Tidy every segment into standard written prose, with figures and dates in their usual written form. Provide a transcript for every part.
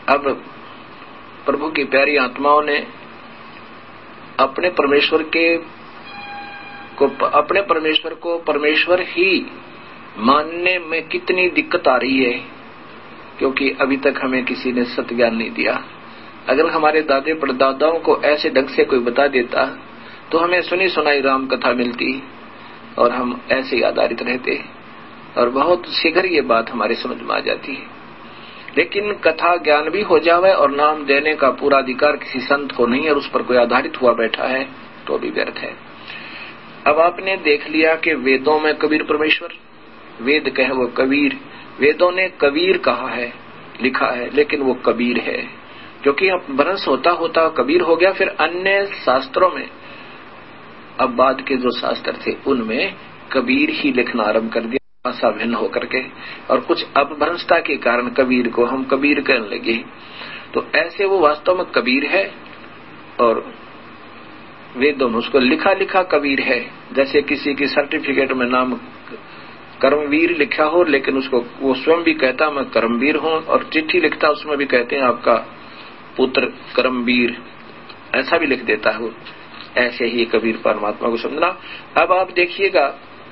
अब प्रभु की प्यारी आत्माओं ने अपने परमेश्वर को परमेश्वर ही मानने में कितनी दिक्कत आ रही है, क्योंकि अभी तक हमें किसी ने सत्य ज्ञान नहीं दिया। अगर हमारे दादे परदादाओं को ऐसे ढंग से कोई बता देता तो हमें सुनी सुनाई राम कथा मिलती और हम ऐसे ही आधारित रहते और बहुत शीघ्र ये बात हमारे समझ में आ जाती है। लेकिन कथा ज्ञान भी हो जावे और नाम देने का पूरा अधिकार किसी संत को नहीं और उस पर कोई आधारित हुआ बैठा है तो भी व्यर्थ है। अब आपने देख लिया कि वेदों में कबीर परमेश्वर, वेद कहे वो कबीर, वेदों ने कबीर कहा है, लिखा है, लेकिन वो कबीर है क्योंकि भ्रंश होता होता कबीर हो गया। फिर अन्य शास्त्रों में, अब बाद के जो शास्त्र थे उनमें कबीर ही लिखना आरंभ कर दिया, भाषा भिन्न होकर के, और कुछ अपभ्रंशता के कारण कबीर को हम कबीर कहने लगे। तो ऐसे वो वास्तव में कबीर है और वेदों में उसको लिखा लिखा कबीर है। जैसे किसी की सर्टिफिकेट में नाम कर्मवीर लिखा हो, लेकिन उसको वो स्वयं भी कहता मैं कर्मवीर हूं, और चिट्ठी लिखता उसमें भी कहते हैं आपका पुत्र कर्मवीर, ऐसा भी लिख देता है। ऐसे ही कबीर परमात्मा को समझना। अब आप देखिएगा,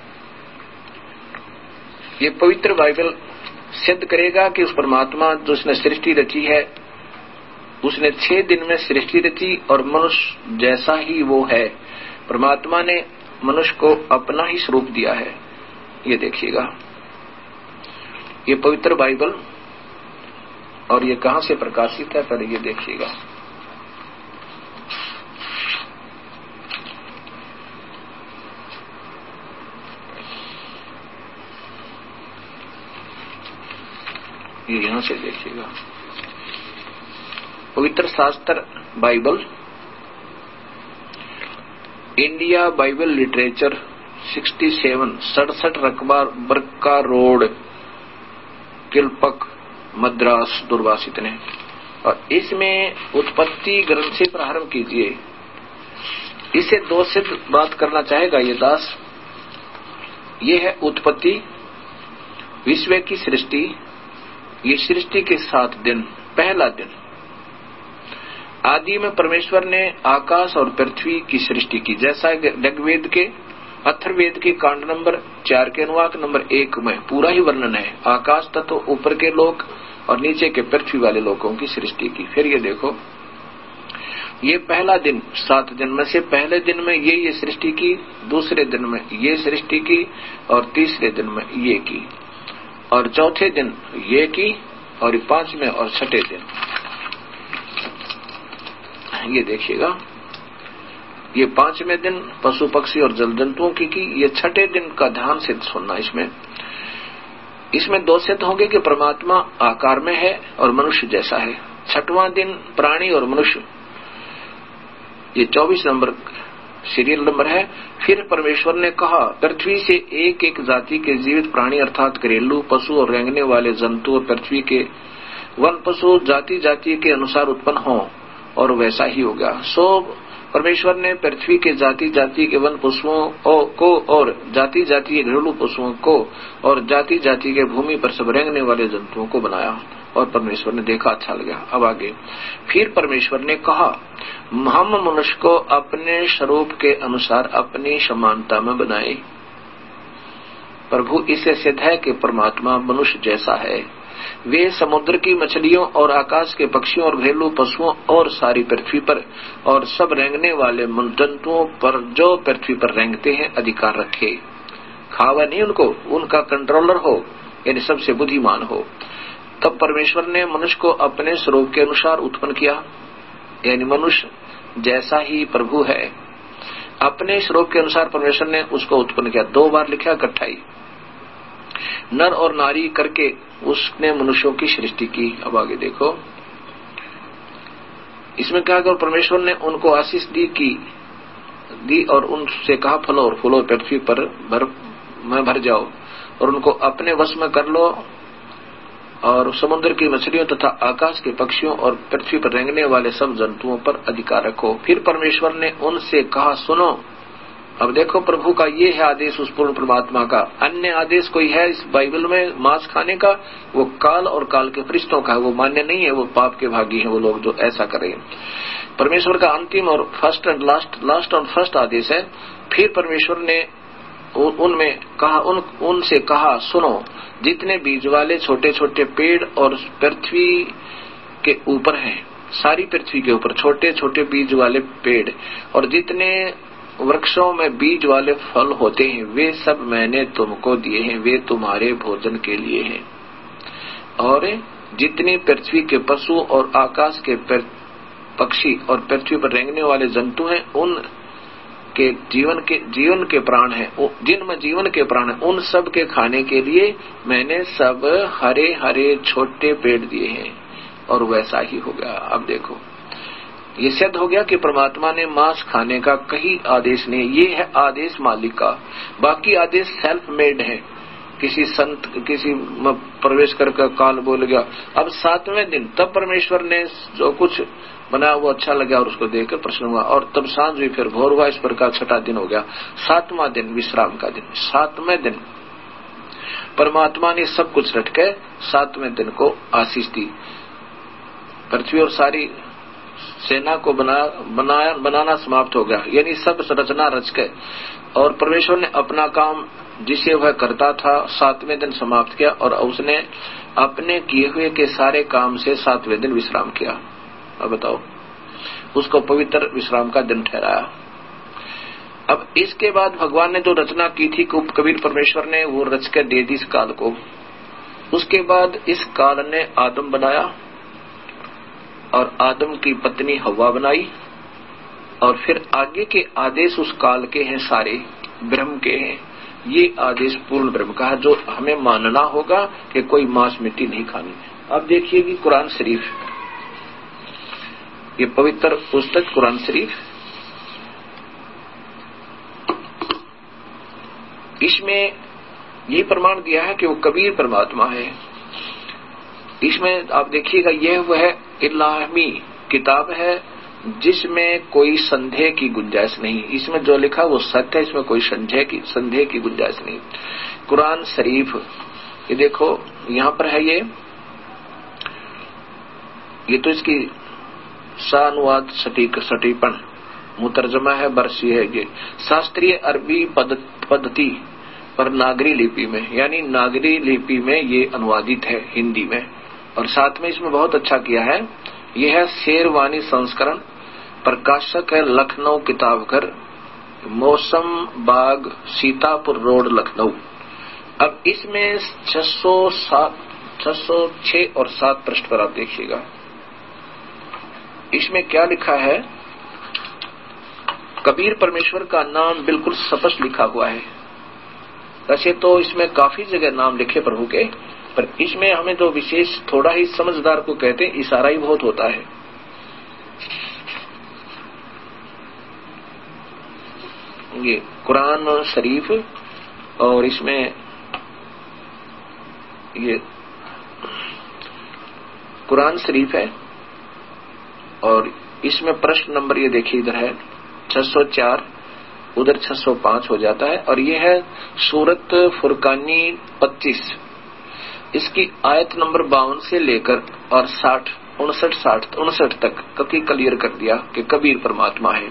ये पवित्र बाइबल सिद्ध करेगा कि उस परमात्मा जो उसने सृष्टि रची है, उसने 6 दिन में सृष्टि रची और मनुष्य जैसा ही वो है। परमात्मा ने मनुष्य को अपना ही स्वरूप दिया है। ये देखिएगा, ये पवित्र बाइबल, और ये कहां से प्रकाशित है पहले ये देखिएगा। ये यहां से देखिएगा, पवित्र शास्त्र बाइबल, इंडिया बाइबल लिटरेचर 67 रकबा बरका रोड, किलपक, मद्रास, दुर्वासित ने। और इसमें उत्पत्ति ग्रंथ से प्रारंभ कीजिए। इसे 2 सिद्ध बात करना चाहेगा ये दास। ये है उत्पत्ति, विश्व की सृष्टि। ये सृष्टि के 7 दिन, पहला दिन आदि में परमेश्वर ने आकाश और पृथ्वी की सृष्टि की। जैसा ऋग्वेद के, अथर्ववेद के कांड नंबर 4 के अनुवाक नंबर 1 में पूरा ही वर्णन है। आकाश तत्व ऊपर के लोक और नीचे के पृथ्वी वाले लोकों की सृष्टि की। फिर ये देखो, ये पहला दिन, 7 दिन में से पहले दिन में ये सृष्टि की, दूसरे दिन में ये सृष्टि की, और तीसरे दिन में ये की, और चौथे दिन ये की, और 5वें और 6ठे दिन ये देखिएगा। ये 5वें दिन पशु पक्षी और जल जंतुओं की। ये 6ठे दिन का ध्यान से सुनना। इसमें 2 सिद्ध होंगे कि परमात्मा आकार में है और मनुष्य जैसा है। 6वां दिन प्राणी और मनुष्य, ये 24 नंबर सीरियल नंबर है। फिर परमेश्वर ने कहा, पृथ्वी से एक एक जाति के जीवित प्राणी अर्थात घरेलू पशु और रेंगने वाले जंतु और पृथ्वी के वन पशु जाति जाति के अनुसार उत्पन्न हों, और वैसा ही हो गया। सो परमेश्वर ने पृथ्वी के जाति जाति के वन पशुओं को और जाति जाति के घरेलू पशुओं को और जाति जाति के भूमि पर सब रेंगने वाले जंतुओं को बनाया, और परमेश्वर ने देखा अच्छा लगा। अब आगे, फिर परमेश्वर ने कहा, हम मनुष्य को अपने स्वरूप के अनुसार अपनी समानता में बनाए। प्रभु इससे सिद्ध है कि परमात्मा मनुष्य जैसा है। वे समुद्र की मछलियों और आकाश के पक्षियों और घरेलू पशुओं और सारी पृथ्वी पर और सब रेंगने वाले जंतुओं पर जो पृथ्वी पर रेंगते हैं अधिकार रखे। खावा नहीं उनको, उनका कंट्रोलर हो, यानी सबसे बुद्धिमान हो। तब परमेश्वर ने मनुष्य को अपने स्वरूप के अनुसार उत्पन्न किया, यानी मनुष्य जैसा ही प्रभु है। अपने स्वरूप के अनुसार परमेश्वर ने उसको उत्पन्न किया। 2 बार लिखा इकट्ठा ही, नर और नारी करके उसने मनुष्यों की सृष्टि की। अब आगे देखो, इसमें क्या कर परमेश्वर ने उनको आशीष दी और उनसे कहा, फलो और फूलो पृथ्वी पर भर जाओ और उनको अपने वश में कर लो, और समुद्र की मछलियों तथा आकाश के पक्षियों और पृथ्वी पर रेंगने वाले सब जंतुओं पर अधिकार रखो। फिर परमेश्वर ने उनसे कहा, सुनो, अब देखो प्रभु का ये है आदेश उस पूर्ण परमात्मा का। अन्य आदेश कोई है इस बाइबल में मांस खाने का, वो काल और काल के फरिश्तों का है, वो मान्य नहीं है। वो पाप के भागी हैं वो लोग जो ऐसा करें। परमेश्वर का अंतिम और फर्स्ट एंड लास्ट और फर्स्ट आदेश है। फिर परमेश्वर ने उनमें कहा, उनसे कहा, सुनो, जितने बीज वाले छोटे छोटे पेड़ और पृथ्वी के ऊपर हैं, सारी पृथ्वी के ऊपर छोटे छोटे बीज वाले पेड़ और जितने वृक्षों में बीज वाले फल होते हैं, वे सब मैंने तुमको दिए हैं, वे तुम्हारे भोजन के लिए हैं। और जितनी पृथ्वी के पशु और आकाश के पक्षी और पृथ्वी पर रेंगने वाले जंतु हैं, उन के जीवन के प्राण हैं, जिनमें जीवन के प्राण हैं, उन सब के खाने के लिए मैंने सब हरे हरे छोटे पेड़ दिए हैं। और वैसा ही हो गया। अब देखो ये सिद्ध हो गया कि परमात्मा ने मांस खाने का कहीं आदेश नहीं, ये है आदेश मालिक का। बाकी आदेश सेल्फ मेड है, किसी संत किसी प्रवेश करके काल बोल गया। अब 7वें दिन तब परमेश्वर ने जो कुछ बनाया वो अच्छा लगा और उसको देखकर प्रसन्न हुआ, और तब सांझ हुई, फिर भोर हुआ। इस प्रकार 6वां दिन हो गया। 7वां दिन विश्राम का दिन। 7वें दिन परमात्मा ने सब कुछ रट के 7वें दिन को आशीष दी। पृथ्वी और सारी सेना को बनाना समाप्त हो गया, यानी सब रचना रच के। और परमेश्वर ने अपना काम जिसे वह करता था 7वें दिन समाप्त किया, और उसने अपने किए हुए के सारे काम से 7वें दिन विश्राम किया। अब बताओ, उसको पवित्र विश्राम का दिन ठहराया। अब इसके बाद भगवान ने जो रचना की थी कबीर परमेश्वर ने, वो रच के दे दी इस काल को। उसके बाद इस काल ने आदम बनाया और आदम की पत्नी हव्वा बनाई, और फिर आगे के आदेश उस काल के हैं, सारे ब्रह्म के हैं। ये आदेश पूर्ण ब्रह्म का है, जो हमें मानना होगा कि कोई मांस मिट्टी नहीं खानी। अब देखिए कि कुरान शरीफ, ये पवित्र पुस्तक कुरान शरीफ, इसमें ये प्रमाण दिया है कि वो कबीर परमात्मा है। इसमें आप देखिएगा, यह वह इलाही किताब है जिसमें कोई संदेह की गुंजाइश नहीं। इसमें जो लिखा वो सत्य है, इसमें कोई संदेह की गुंजाइश नहीं। कुरान शरीफ, ये देखो यहाँ पर है, ये तो इसकी सानुवाद सटीपन मुतर्जमा है, बरसी है। ये शास्त्रीय अरबी पद्धति पर नागरी लिपि में, यानी नागरी लिपि में ये अनुवादित है हिंदी में। और साथ में इसमें बहुत अच्छा किया है, यह है शेरवानी संस्करण, प्रकाशक है लखनऊ किताबघर, मौसम बाग, सीतापुर रोड, लखनऊ। अब इसमें 606 और 7 पृष्ठ पर आप देखिएगा, इसमें क्या लिखा है। कबीर परमेश्वर का नाम बिल्कुल स्पष्ट लिखा हुआ है। वैसे तो इसमें काफी जगह नाम लिखे प्रभु के, पर इसमें हमें जो विशेष थोड़ा ही समझदार को कहते हैं, इशारा ही बहुत होता है। ये कुरान शरीफ, और इसमें ये कुरान शरीफ है, और इसमें प्रश्न नंबर ये देखिए, इधर है 604, उधर 605 हो जाता है। और ये है सूरत फुरकानी 25, इसकी आयत नंबर 52 से लेकर और 59 तक कभी क्लियर कर दिया कि कबीर परमात्मा है।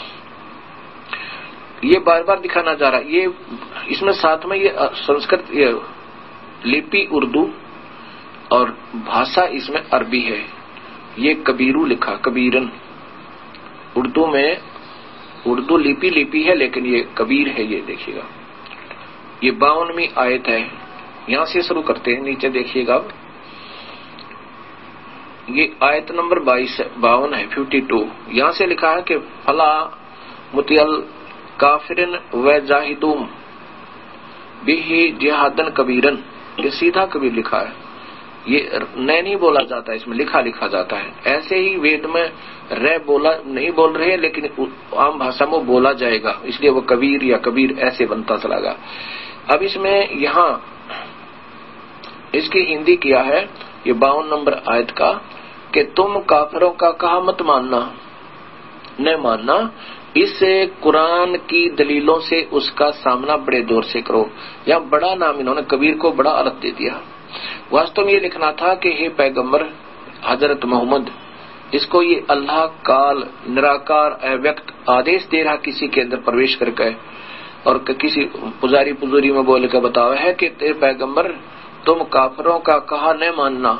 ये बार बार दिखाना जा रहा है। ये इसमें साथ में ये संस्कृत, ये लिपि उर्दू और भाषा इसमें अरबी है। ये कबीरू लिखा, कबीरन उर्दू में, उर्दू लिपि है, लेकिन ये कबीर है। ये देखिएगा, ये 52वीं आयत है। यहां से शुरू करते हैं, नीचे देखिएगा। ये आयत नंबर 52 है, 52। यहां से लिखा है कि फला मुतियल काफिरन व जाहिदुम बिही जिहादन कबीरन। ये सीधा कबीर लिखा है, ये नहीं बोला जाता है, इसमें लिखा जाता है। ऐसे ही वेद में रे बोला नहीं बोल रहे, लेकिन आम भाषा में बोला जाएगा, इसलिए वो कबीर या कबीर ऐसे बनता चला। अब इसमें यहाँ इसकी हिंदी किया है, ये 52 नंबर आयत का, कि तुम काफिरों का कहा मत मानना, न मानना इस कुरान की दलीलों से उसका सामना बड़े जोर से करो। या बड़ा नाम इन्होंने कबीर को बड़ा अर्थ दे दिया। वास्तव में ये लिखना था कि हे पैगंबर हजरत मोहम्मद, इसको ये अल्लाह काल निराकार अव्यक्त आदेश दे रहा किसी के अंदर प्रवेश करके और किसी पुजारी पुजारी में बोल के बतावा है कि तेरे पैगंबर तुम काफिरों का कहा न मानना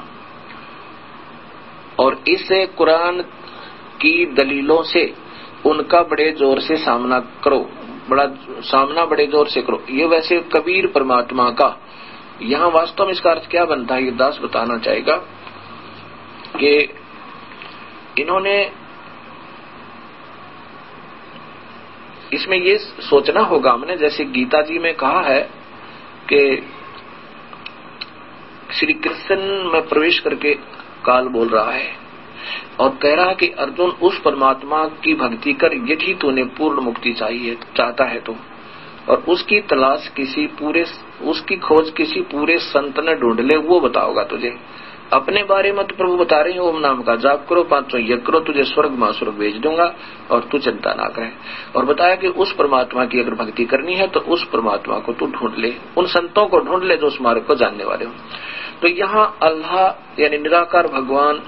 और इस कुरान की दलीलों से उनका बड़े जोर से सामना करो, बड़े जोर से करो। ये वैसे कबीर परमात्मा का यहाँ वास्तव में इसका अर्थ क्या बनता है, ये दास बताना चाहेगा कि इन्होंने इसमें ये सोचना होगा हमने, जैसे गीता जी में कहा है कि श्री कृष्ण में प्रवेश करके काल बोल रहा है और कह रहा है कि अर्जुन उस परमात्मा की भक्ति कर यदि तूने पूर्ण मुक्ति चाहता है तो, और उसकी तलाश उसकी खोज किसी पूरे संत ने ढूंढ ले, वो बताओगा तुझे। अपने बारे में तो प्रभु बता रहे हैं ओम नाम का जाप करो, 500 यज्ञ करो, तुझे स्वर्ग मां स्वर्ग भेज दूंगा और तू चिंता ना करे। और बताया कि उस परमात्मा की अगर भक्ति करनी है तो उस परमात्मा को तू ढूंढ ले, उन संतों को ढूंढ ले जो उस मार्ग को जानने वाले हो। तो यहाँ अल्लाह यानी निराकार भगवान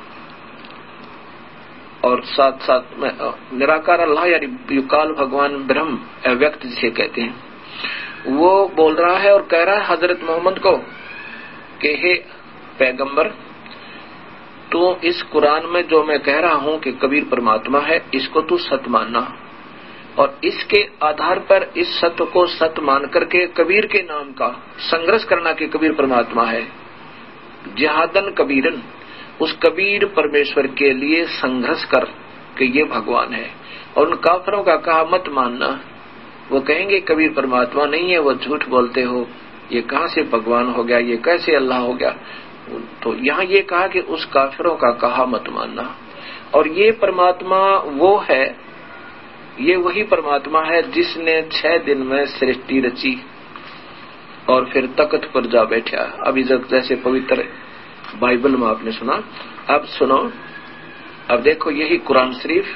और साथ साथ में निराकार अल्लाह यानी काल भगवान ब्रह्म अव्यक्त जिसे कहते हैं, वो बोल रहा है और कह रहा है हजरत मोहम्मद को कि हे पैगंबर, तो इस कुरान में जो मैं कह रहा हूं कि कबीर परमात्मा है, इसको तू सत्य मानना और इसके आधार पर इस सत्य को सत्य मान करके कबीर के नाम का संघर्ष करना कि कबीर परमात्मा है। जिहादन कबीरन, उस कबीर परमेश्वर के लिए संघर्ष कर कि ये भगवान है। और उन काफिरों का कहा मत मानना, वो कहेंगे कबीर परमात्मा नहीं है, वो झूठ बोलते हो, ये कहां से भगवान हो गया, ये कैसे अल्लाह हो गया। तो यहाँ ये कहा कि उस काफिरों का कहा मत मानना। और ये परमात्मा वो है, ये वही परमात्मा है जिसने 6 दिन में सृष्टि रची और फिर तख्त पर जा बैठा। अभी जैसे पवित्र बाइबल में आपने सुना, अब सुनो, अब देखो यही कुरान शरीफ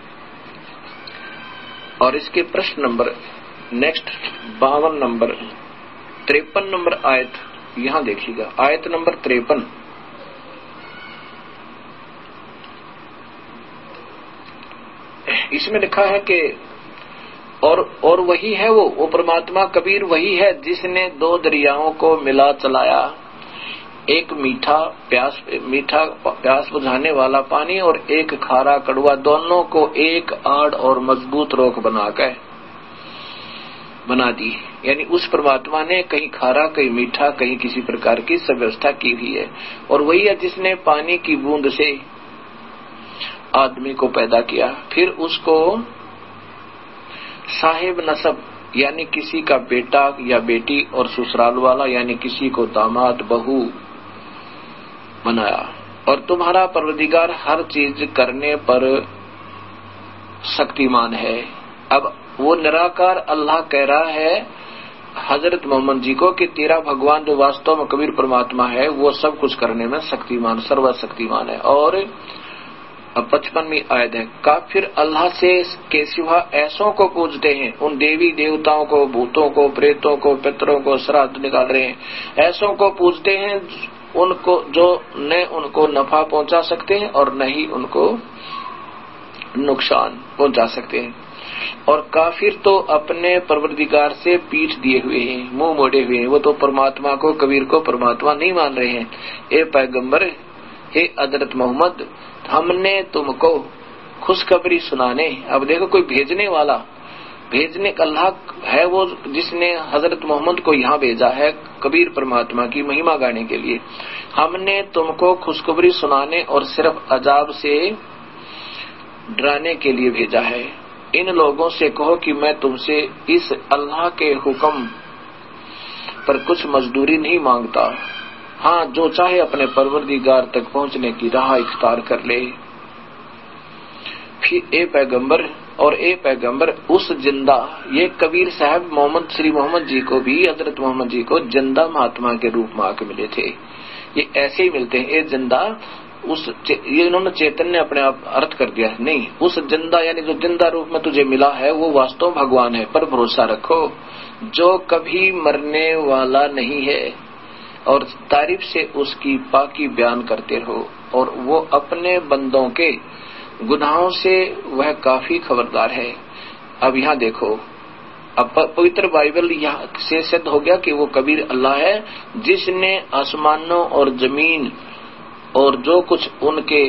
और इसके प्रश्न नंबर नेक्स्ट 52 नंबर 53 नंबर आयत, यहां देखिएगा आयत नंबर 53। इसमें लिखा है कि और वही है वो परमात्मा कबीर वही है जिसने 2 दरियाओं को मिला चलाया, एक मीठा प्यास बुझाने वाला पानी और एक खारा कड़वा, दोनों को एक आड़ और मजबूत रोक बना दी। यानी उस परमात्मा ने कहीं खारा कहीं मीठा कहीं किसी प्रकार की सब व्यवस्था की हुई है। और वही है जिसने पानी की बूंद से आदमी को पैदा किया, फिर उसको साहिब नसब यानी किसी का बेटा या बेटी और ससुराल वाला यानी किसी को दामाद बहू बनाया। और तुम्हारा परवरदिगार हर चीज करने पर शक्तिमान है। अब वो निराकार अल्लाह कह रहा है हजरत मोहम्मद जी को कि तेरा भगवान जो वास्तव में कबीर परमात्मा है वो सब कुछ करने में शक्तिमान सर्वशक्तिमान है। और 55वीं आयत है, काफिर अल्लाह से के सिवा ऐसों को पूजते हैं, उन देवी देवताओं को, भूतों को, प्रेतों को, पितरों को श्राद्ध निकाल रहे हैं, ऐसों को पूजते हैं उनको जो न उनको नफा पहुंचा सकते हैं और न ही उनको नुकसान पहुंचा सकते हैं। और काफिर तो अपने परवरदिगार से पीठ दिए हुए हैं, मुंह मोड़े हुए हैं, वो तो परमात्मा को कबीर को परमात्मा नहीं मान रहे हैं। ए पैगंबर, हे हजरत मोहम्मद, हमने तुमको खुशखबरी सुनाने, अब देखो कोई भेजने का अल्लाह है वो जिसने हजरत मोहम्मद को यहाँ भेजा है कबीर परमात्मा की महिमा गाने के लिए। हमने तुमको खुशखबरी सुनाने और सिर्फ अजाब से डराने के लिए भेजा है। इन लोगों से कहो कि मैं तुमसे इस अल्लाह के हुक्म पर कुछ मजदूरी नहीं मांगता, हाँ जो चाहे अपने परवरदिगार तक पहुंचने की राह इख्तियार कर ले। फिर ए पैगंबर उस जिंदा, ये कबीर साहब मोहम्मद श्री मोहम्मद जी को भी हजरत मोहम्मद जी को जिंदा महात्मा के रूप में आके मिले थे। ये ऐसे ही मिलते हैं, ये जिंदा ये इन्होंने चैतन्य अपने आप अर्थ कर दिया नहीं, उस जिंदा यानी जो जिंदा रूप में तुझे मिला है वो वास्तव भगवान है, पर भरोसा रखो, जो कभी मरने वाला नहीं है, और तारीफ से उसकी पाकी बयान करते रहो, और वो अपने बंदों के गुनाहों से वह काफी खबरदार है। अब यहाँ देखो, अब पवित्र बाइबल यहाँ से सिद्ध हो गया कि वो कबीर अल्लाह है, जिसने आसमानों और जमीन और जो कुछ उनके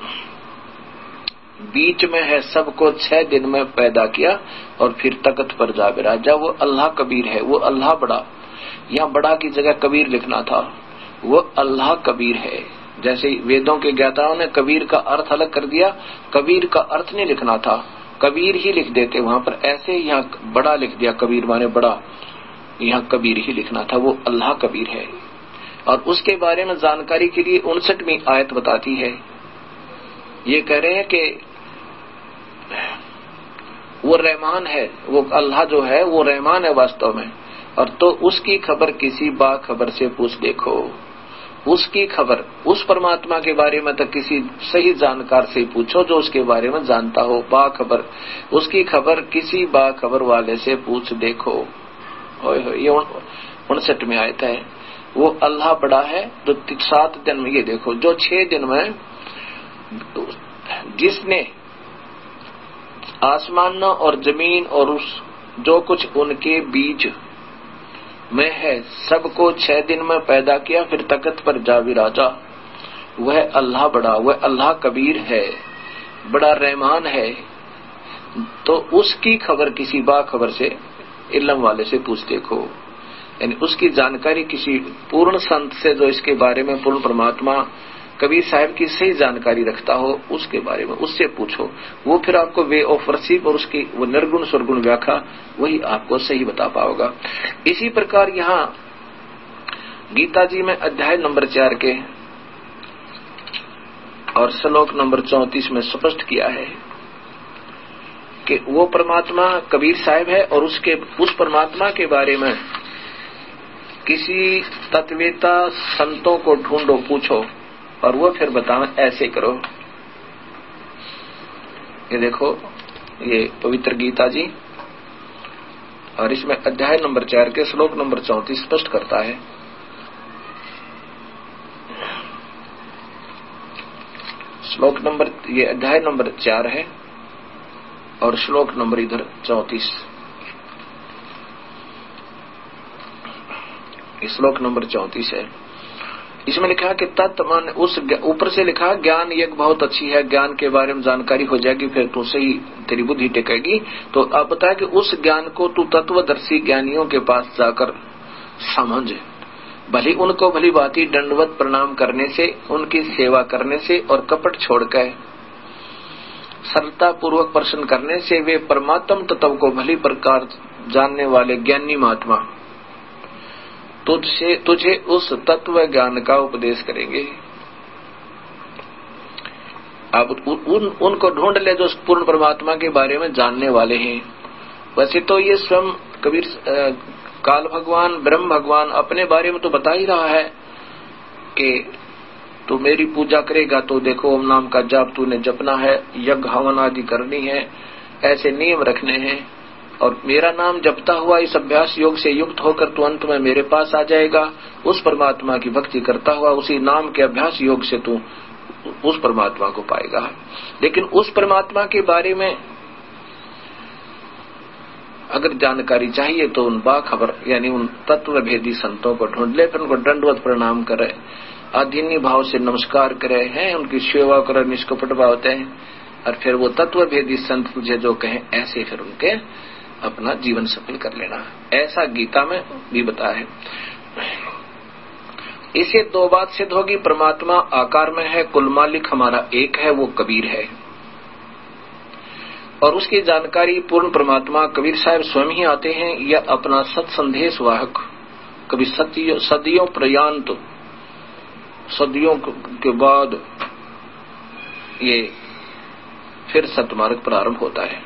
बीच में है सबको 6 दिन में पैदा किया और फिर तख्त पर जा बिराजा। वो अल्लाह कबीर है, वो अल्लाह बड़ा। यहाँ बड़ा की जगह कबीर लिखना था, वो अल्लाह कबीर है। जैसे वेदों के ज्ञाताओं ने कबीर का अर्थ अलग कर दिया, कबीर का अर्थ नहीं लिखना था, कबीर ही लिख देते वहां पर, ऐसे यहाँ बड़ा लिख दिया, कबीर माने बड़ा, यहाँ कबीर ही लिखना था, वो अल्लाह कबीर है। और उसके बारे में जानकारी के लिए 59वीं आयत बताती है, ये कह रहे हैं कि वो रहमान है, वो अल्लाह जो है वो रहमान है वास्तव में, और तो उसकी खबर किसी बाखबर से पूछ देखो। उसकी खबर, उस परमात्मा के बारे में तो किसी सही जानकार से पूछो जो उसके बारे में जानता हो, बाखबर, उसकी खबर किसी बाखबर वाले से पूछ देखो। ये 59वीं आयत है। वो अल्लाह बड़ा है जो 7 दिन में, ये देखो, जो 6 दिन में जिसने आसमानों और जमीन और उस जो कुछ उनके बीच में है सबको 6 दिन में पैदा किया, फिर तख्त पर जा विराजा, वह अल्लाह बड़ा, वह अल्लाह कबीर है, बड़ा रहमान है। तो उसकी खबर किसी बाखबर से, इल्म वाले से पूछ देखो, यानी उसकी जानकारी किसी पूर्ण संत से जो इसके बारे में, पूर्ण परमात्मा कबीर साहब की सही जानकारी रखता हो, उसके बारे में उससे पूछो, वो फिर आपको वे ऑफ वर्शिप और उसकी वो निर्गुण स्वर्गुण व्याख्या वही आपको सही बता पाओगा। इसी प्रकार यहाँ गीता जी में अध्याय नंबर 4 के और श्लोक नंबर 34 में स्पष्ट किया है कि वो परमात्मा कबीर साहब है, और उस परमात्मा के बारे में किसी तत्ववेता संतों को ढूंढो, पूछो, और वो फिर बताओ ऐसे करो। ये देखो, ये पवित्र गीता जी, और इसमें अध्याय नंबर 4 के श्लोक नंबर 34 स्पष्ट करता है। श्लोक नंबर, ये अध्याय नंबर 4 है और श्लोक नंबर इधर 34, श्लोक नंबर 34 है। इसमें लिखा है कि तत् मान, उस ऊपर से लिखा ज्ञान यज्ञ बहुत अच्छी है, ज्ञान के बारे में जानकारी हो जाएगी, फिर तू सही तेरी बुद्धि टेकेगी। तो आप बताया कि उस ज्ञान को तू तत्वदर्शी ज्ञानियों के पास जाकर समझ, भली उनको भली भांति दंडवत प्रणाम करने से, उनकी सेवा करने से और कपट छोड़कर सरलता पूर्वक प्रश्न करने से वे परमात्म तत्व को भली प्रकार जानने वाले ज्ञानी महात्मा तुझे उस तत्व ज्ञान का उपदेश करेंगे। अब उनको ढूंढ ले जो पूर्ण परमात्मा के बारे में जानने वाले हैं। वैसे तो ये स्वयं कबीर काल भगवान, ब्रह्म भगवान अपने बारे में तो बता ही रहा है कि तू मेरी पूजा करेगा तो देखो ओम नाम का जाप तूने जपना है, यज्ञ हवन आदि करनी है, ऐसे नियम रखने हैं, और मेरा नाम जपता हुआ इस अभ्यास योग से युक्त होकर तू अंत में मेरे पास आ जाएगा। उस परमात्मा की भक्ति करता हुआ उसी नाम के अभ्यास योग से तू उस परमात्मा को पाएगा। लेकिन उस परमात्मा के बारे में अगर जानकारी चाहिए तो उन बाखबर यानी उन तत्व भेदी संतों को ढूंढ ले, फिर उनको दंडवत प्रणाम करे, आधीन्य भाव से नमस्कार करे हैं, उनकी सेवा करे निष्कपट भाव हैं, और फिर वो तत्व भेदी संत तुझे जो कहें ऐसे फिर उनके अपना जीवन सफल कर लेना। ऐसा गीता में भी बताया है। इसे 2 बात सिद्ध होगी, परमात्मा आकार में है, कुल मालिक हमारा एक है, वो कबीर है, और उसकी जानकारी पूर्ण परमात्मा कबीर साहब स्वयं ही आते हैं या अपना सत्संदेश वाहक, कभी सदियों पर्यंत, सदियों के बाद ये फिर सतमार्ग प्रारंभ होता है।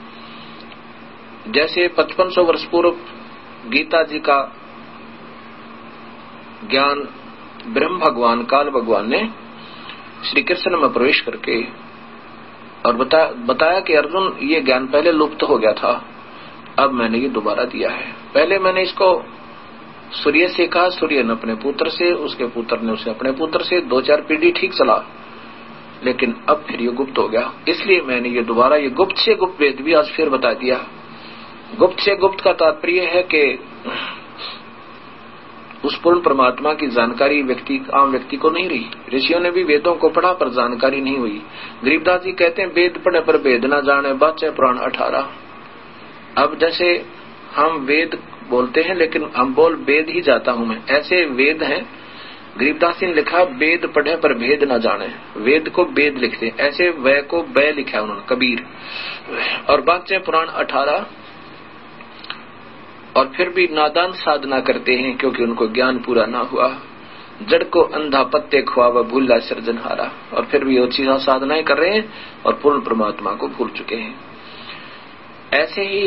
जैसे 5500 वर्ष पूर्व गीता जी का ज्ञान ब्रह्म भगवान, काल भगवान ने श्री कृष्ण में प्रवेश करके और बताया कि अर्जुन ये ज्ञान पहले लुप्त हो गया था, अब मैंने ये दोबारा दिया है। पहले मैंने इसको सूर्य से कहा, सूर्य ने अपने पुत्र से, उसके पुत्र ने उसे अपने पुत्र से, 2-4 पीढ़ी ठीक चला, लेकिन अब फिर ये गुप्त हो गया, इसलिए मैंने ये दोबारा ये गुप्त से गुप्त वेद भी आज फिर बता दिया। गुप्त से गुप्त का तात्पर्य है कि उस पूर्ण परमात्मा की जानकारी आम व्यक्ति को नहीं रही। ऋषियों ने भी वेदों को पढ़ा पर जानकारी नहीं हुई। गरीबदास जी कहते हैं वेद पढ़े पर वेद न जाने, बाचे पुराण 18। अब जैसे हम वेद बोलते हैं लेकिन हम बोल वेद ही जाता हूं मैं, ऐसे वेद हैं। गरीबदास जी ने लिखा वेद पढ़े पर भेद न जाने, वेद को वेद लिखते, ऐसे वै को बै लिखा है उन्होंने कबीर। और बाचे पुराण 18। और फिर भी नादान साधना करते हैं क्योंकि उनको ज्ञान पूरा ना हुआ। जड़ को अंधा पत्ते खुआवा भूला सृजनहारा, और फिर भी अच्छी साधनाएं कर रहे हैं और पूर्ण परमात्मा को भूल चुके हैं। ऐसे ही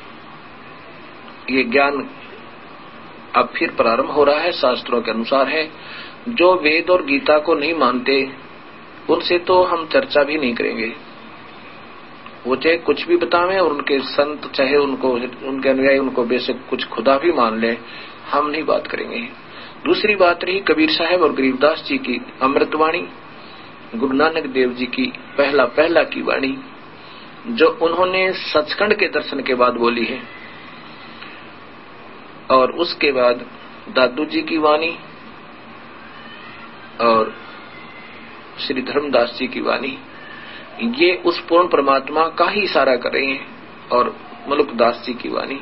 ये ज्ञान अब फिर प्रारंभ हो रहा है, शास्त्रों के अनुसार है। जो वेद और गीता को नहीं मानते उनसे तो हम चर्चा भी नहीं करेंगे, वो चाहे कुछ भी बतावें, और उनके संत चाहे उनके अनुयायी उनको बेशक कुछ खुदा भी मान ले, हम नहीं बात करेंगे। दूसरी बात रही कबीर साहब और गरीबदास जी की अमृतवाणी, गुरु नानक देव जी की पहला की वाणी, जो उन्होंने सचखंड के दर्शन के बाद बोली है, और उसके बाद दादू जी की वाणी और श्री धर्मदास जी की वाणी, ये उस पूर्ण परमात्मा का ही इशारा कर रहे हैं। और मलुकदास जी की वाणी,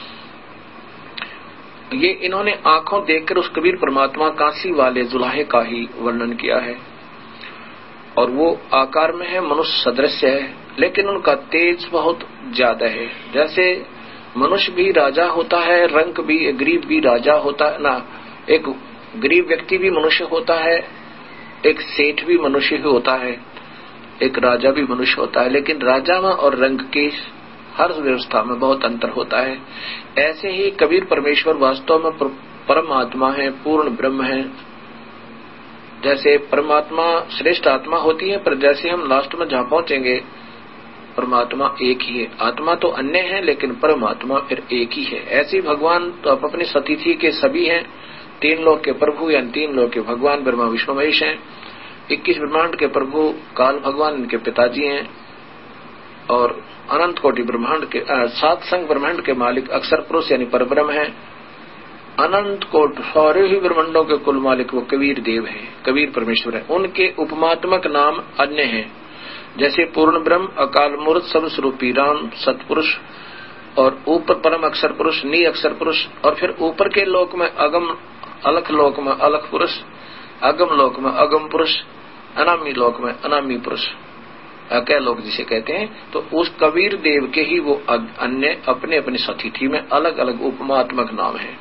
ये इन्होंने आंखों देखकर उस कबीर परमात्मा काशी वाले जुलाहे का ही वर्णन किया है। और वो आकार में है, मनुष्य सदृश है, लेकिन उनका तेज बहुत ज्यादा है। जैसे मनुष्य भी राजा होता है, रंक भी, गरीब भी राजा होता है ना, एक गरीब व्यक्ति भी मनुष्य होता है, एक सेठ भी मनुष्य ही होता है, एक राजा भी मनुष्य होता है, लेकिन राजा में और रंग की हर व्यवस्था में बहुत अंतर होता है। ऐसे ही कबीर परमेश्वर वास्तव में परमात्मा है, पूर्ण ब्रह्म है। जैसे परमात्मा श्रेष्ठ आत्मा होती है, पर जैसे हम लास्ट में जहां पहुंचेंगे परमात्मा एक ही है। आत्मा तो अन्य है लेकिन परमात्मा फिर एक ही है। ऐसे भगवान तो आप अपनी सतिथि के सभी हैं, 3 लोक के प्रभु यानी 3 लोक के भगवान ब्रह्मा विष्णु महेश हैं। 21 ब्रह्मांड के प्रभु काल भगवान इनके पिताजी हैं, और अनंत कोटि ब्रह्मांड के 7 संग ब्रह्मांड के मालिक अक्षर पुरुष यानी परब्रह्म है। अनंत कोटि सारे ही ब्रह्मांडों के कुल मालिक वो कबीर देव है, कबीर परमेश्वर है। उनके उपमात्मक नाम अन्य हैं, जैसे पूर्ण ब्रह्म, अकाल मूर्त, सब स्वरूपी राम, सतपुरुष, और ऊपर परम अक्षर पुरुष, नी अक्षर पुरुष, और फिर ऊपर के लोक में अगम, अलख लोक में अलख पुरुष, अगम लोक में अगम पुरुष, अनामी लोक में अनामी पुरुष, अकय लोक जिसे कहते हैं। तो उस कबीर देव के ही वो अन्य अपने अपने सतिथि में अलग अलग उपमात्मक नाम है।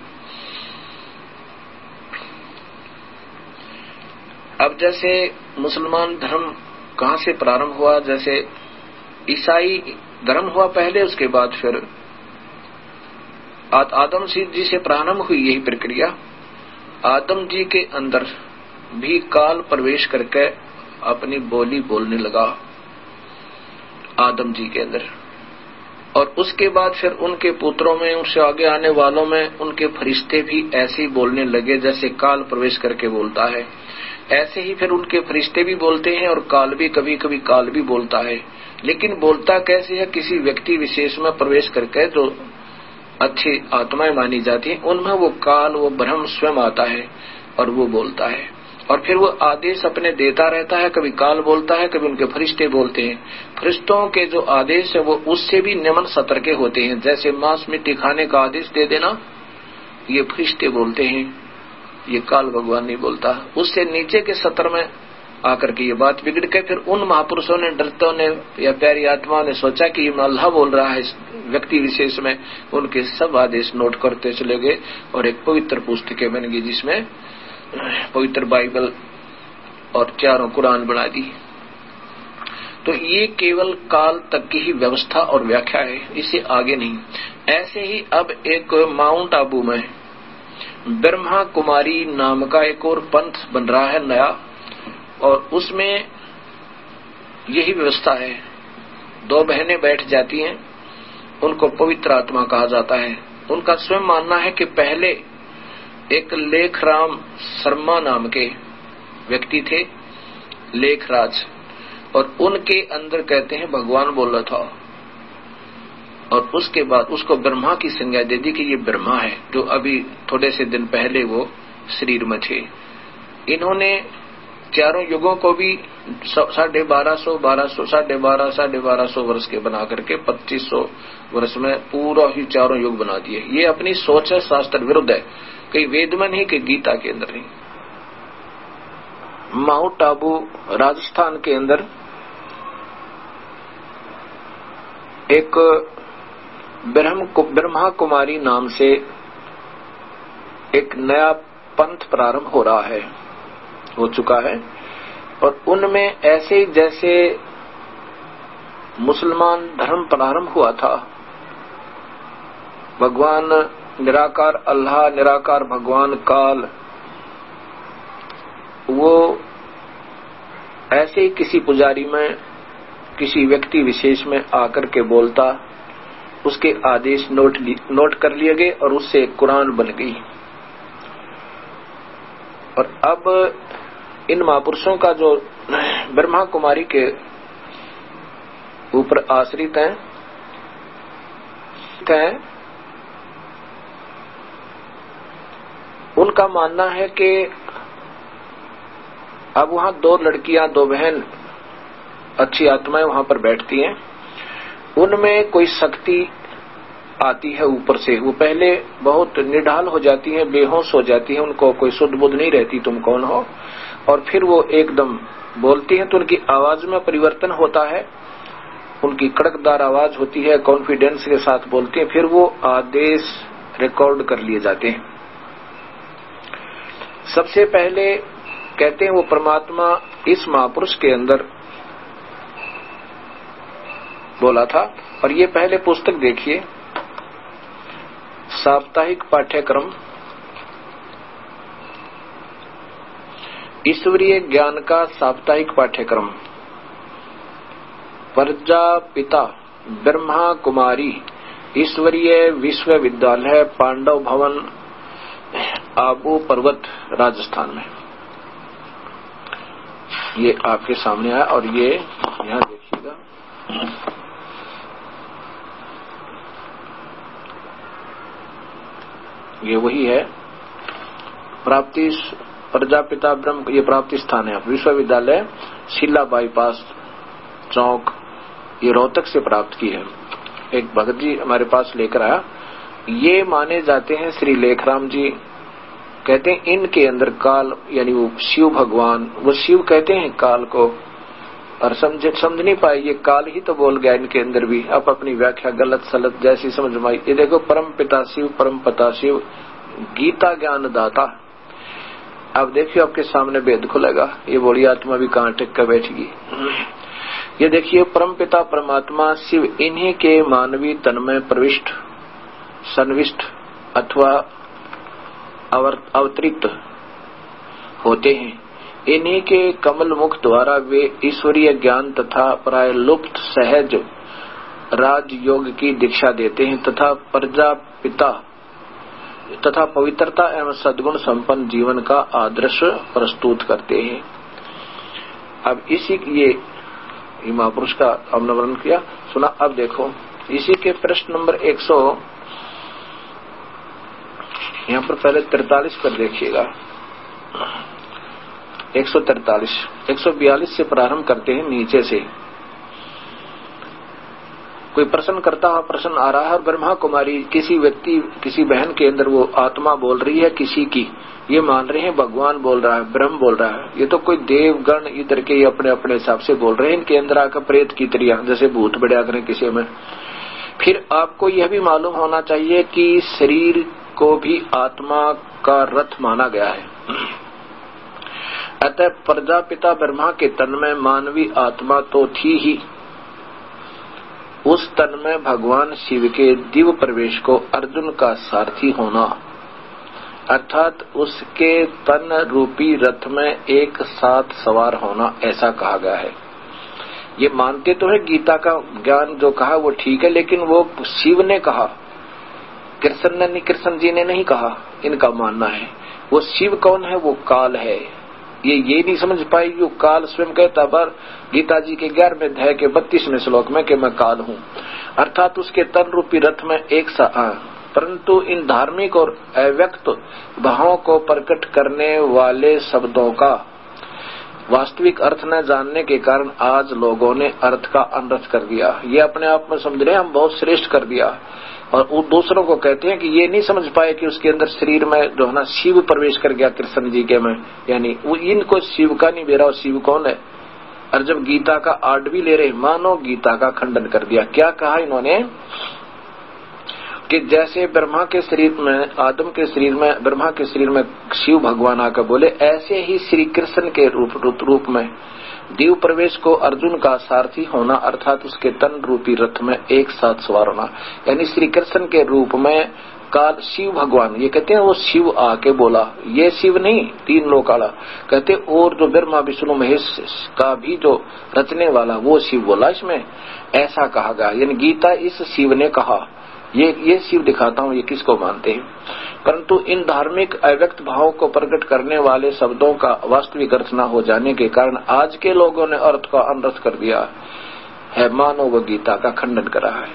अब जैसे मुसलमान धर्म कहां से प्रारंभ हुआ, जैसे ईसाई धर्म हुआ पहले, उसके बाद फिर आदम जी से प्रारंभ हुई यही प्रक्रिया। आदम जी के अंदर भी काल प्रवेश करके अपनी बोली बोलने लगा आदम जी के अंदर, और उसके बाद फिर उनके पुत्रों में, उनसे आगे आने वालों में उनके फरिश्ते भी ऐसे ही बोलने लगे जैसे काल प्रवेश करके बोलता है। ऐसे ही फिर उनके फरिश्ते भी बोलते हैं और काल भी, कभी कभी काल भी बोलता है। लेकिन बोलता कैसे है, किसी व्यक्ति विशेष में प्रवेश करके जो अच्छी आत्माएं मानी जाती हैं उनमें वो काल, वो ब्रह्म स्वयं आता है और वो बोलता है, और फिर वो आदेश अपने देता रहता है। कभी काल बोलता है, कभी उनके फरिश्ते बोलते हैं। फरिश्तों के जो आदेश है वो उससे भी निम्न सतर के होते हैं, जैसे मांस मिट्टी खाने का आदेश दे देना, ये फरिश्ते बोलते हैं, ये काल भगवान नहीं बोलता। उससे नीचे के सतर में आकर के ये बात बिगड़ के फिर उन महापुरुषों ने, डरतों ने या प्यारी आत्माओं ने सोचा कि ये अल्लाह बोल रहा है इस व्यक्ति विशेष में, उनके सब आदेश नोट करते चले गए और एक पवित्र पुस्तकें बन गई, जिसमें पवित्र बाइबल और 4 कुरान बना दी। तो ये केवल काल तक की ही व्यवस्था और व्याख्या है, इससे आगे नहीं। ऐसे ही अब एक माउंट आबू में ब्रह्मा कुमारी नाम का एक और पंथ बन रहा है नया। और उसमें यही व्यवस्था है। दो बहनें बैठ जाती हैं, उनको पवित्र आत्मा कहा जाता है। उनका स्वयं मानना है कि पहले एक लेखराम शर्मा नाम के व्यक्ति थे, लेखराज, और उनके अंदर कहते हैं भगवान बोला था, और उसके बाद उसको ब्रह्मा की संज्ञा दे दी कि ये ब्रह्मा है, जो अभी थोड़े से दिन पहले वो शरीर में थे। इन्होंने चारों युगों को भी 1250 वर्ष के बना करके 2500 वर्ष में पूरा ही चारों युग बना दिए। ये अपनी सोच है, शास्त्र विरुद्ध है, कहीं वेद में नहीं कि गीता के अंदर नहीं। माउंट आबू राजस्थान के अंदर एक ब्रह्मा कुमारी नाम से एक नया पंथ प्रारंभ हो चुका है, और उनमें ऐसे ही जैसे मुसलमान धर्म प्रारंभ हुआ था, भगवान निराकार अल्लाह, निराकार भगवान काल, वो ऐसे ही किसी पुजारी में, किसी व्यक्ति विशेष में आकर के बोलता, उसके आदेश नोट कर लिए गए और उससे एक कुरान बन गई। और अब इन महापुरुषों का जो ब्रह्मा कुमारी के ऊपर आश्रित हैं, उनका मानना है कि अब वहां दो लड़कियां, दो बहन अच्छी आत्माएं वहां पर बैठती हैं, उनमें कोई शक्ति आती है ऊपर से। वो पहले बहुत निढाल हो जाती हैं, बेहोश हो जाती हैं, उनको कोई शुद्ध बुद्ध नहीं रहती तुम कौन हो, और फिर वो एकदम बोलती हैं तो उनकी आवाज में परिवर्तन होता है, उनकी कड़कदार आवाज होती है, कॉन्फिडेंस के साथ बोलती हैं, फिर वो आदेश रिकॉर्ड कर लिए जाते हैं। सबसे पहले कहते हैं वो परमात्मा इस महापुरुष के अंदर बोला था। और ये पहले पुस्तक देखिए, साप्ताहिक पाठ्यक्रम ईश्वरीय ज्ञान का साप्ताहिक पाठ्यक्रम, प्रजापिता ब्रह्मा कुमारी ईश्वरीय विश्वविद्यालय, पांडव भवन, आबू पर्वत, राजस्थान में। ये आपके सामने आया, और ये यहाँ देखिएगा, ये वही है प्राप्ति प्रजापिता ब्रह्म, ये प्राप्ति स्थान है। विश्वविद्यालय शिला बाईपास चौक, ये रोहतक से प्राप्त की है। एक भगत जी हमारे पास लेकर आया। ये माने जाते हैं श्री लेखराम जी, कहते हैं इनके अंदर काल, यानी वो शिव भगवान, वो शिव कहते हैं काल को, और समझ नहीं पाए, ये काल ही तो बोल गया इनके अंदर भी। अब अपनी व्याख्या गलत सलत जैसी समझ में आई। ये देखो, परम पिता शिव, परम पिता शिव, गीता ज्ञान दाता। अब देखिए आपके सामने भेद खुलेगा, ये बड़ी आत्मा भी कहां टिक कर बैठेगी। ये देखिए, परम पिता परमात्मा शिव इन्हीं के मानवीय तन में प्रविष्ट, सन्विष्ट अथवा अवतरित होते हैं। इन्हीं के कमल मुख द्वारा वे ईश्वरीय ज्ञान तथा प्रायलुप्त सहज राजयोग की दीक्षा देते हैं तथा प्रजापिता तथा पवित्रता एवं सद्गुण संपन्न जीवन का आदर्श प्रस्तुत करते हैं। अब इसी ये महापुरुष का हमने वर्णन किया, सुना। अब देखो इसी के प्रश्न नंबर 100, यहाँ पर पहले 43 पर देखिएगा। 143, 142 से प्रारंभ करते हैं नीचे से। कोई प्रश्न करता हुआ प्रश्न आ रहा है, और ब्रह्मा कुमारी किसी व्यक्ति, किसी बहन के अंदर वो आत्मा बोल रही है किसी की, ये मान रहे हैं भगवान बोल रहा है, ब्रह्म बोल रहा है। ये तो कोई देवगण इधर के अपने अपने हिसाब से बोल रहे हैं, इनके अंदर आकर प्रेत की तरह जैसे भूत बढ़िया करें किसी में। फिर आपको यह भी मालूम होना चाहिए कि शरीर को भी आत्मा का रथ माना गया है। अतः प्रजापिता ब्रह्मा के तन में मानवी आत्मा तो थी ही, उस तन में भगवान शिव के दिव्य प्रवेश को अर्जुन का सारथी होना अर्थात उसके तन रूपी रथ में एक साथ सवार होना, ऐसा कहा गया है। ये मानते तो है गीता का ज्ञान जो कहा वो ठीक है, लेकिन वो शिव ने कहा, कृष्ण जी ने नहीं कहा, इनका मानना है। वो शिव कौन है? वो काल है। ये नहीं समझ पाई जो काल स्वयं कहता पर गीता जी के 11वें अध्याय के 32वें श्लोक में कि मैं काल हूँ। अर्थात उसके तन रूपी रथ में एक परंतु इन धार्मिक और अव्यक्त भावों को प्रकट करने वाले शब्दों का वास्तविक अर्थ न जानने के कारण आज लोगों ने अर्थ का अनर्थ कर दिया। ये अपने आप में समझ रहे हैं हम बहुत श्रेष्ठ कर दिया, और वो दूसरों को कहते हैं कि ये नहीं समझ पाए कि उसके अंदर शरीर में जो है ना शिव प्रवेश कर गया कृष्ण जी के में, यानी वो इनको शिव का नहीं बेरा, शिव कौन है। और जब गीता का आर्ट भी ले रहे, मानो गीता का खंडन कर दिया। क्या कहा इन्होंने कि जैसे ब्रह्मा के शरीर में, आदम के शरीर में, ब्रह्मा के शरीर में शिव भगवान आकर बोले, ऐसे ही श्री कृष्ण के रूप में देव प्रवेश को अर्जुन का सारथी होना, अर्थात उसके तन रूपी रथ में एक साथ सवार होना, यानी श्री कृष्ण के रूप में काल शिव भगवान, ये कहते हैं वो शिव आके बोला, ये शिव नहीं तीन लोक वाला कहते, और जो ब्रह्मा विष्णु महेश का भी जो रचने वाला वो शिव बोला इसमें, ऐसा कहा गया। यानी गीता इस शिव ने कहा, ये शिव दिखाता हूँ, ये किसको मानते हैं। परंतु इन धार्मिक अव्यक्त भावों को प्रकट करने वाले शब्दों का वास्तविक अर्थ न हो जाने के कारण आज के लोगों ने अर्थ का अनर्थ कर दिया है, मानो वो गीता का खंडन करा है।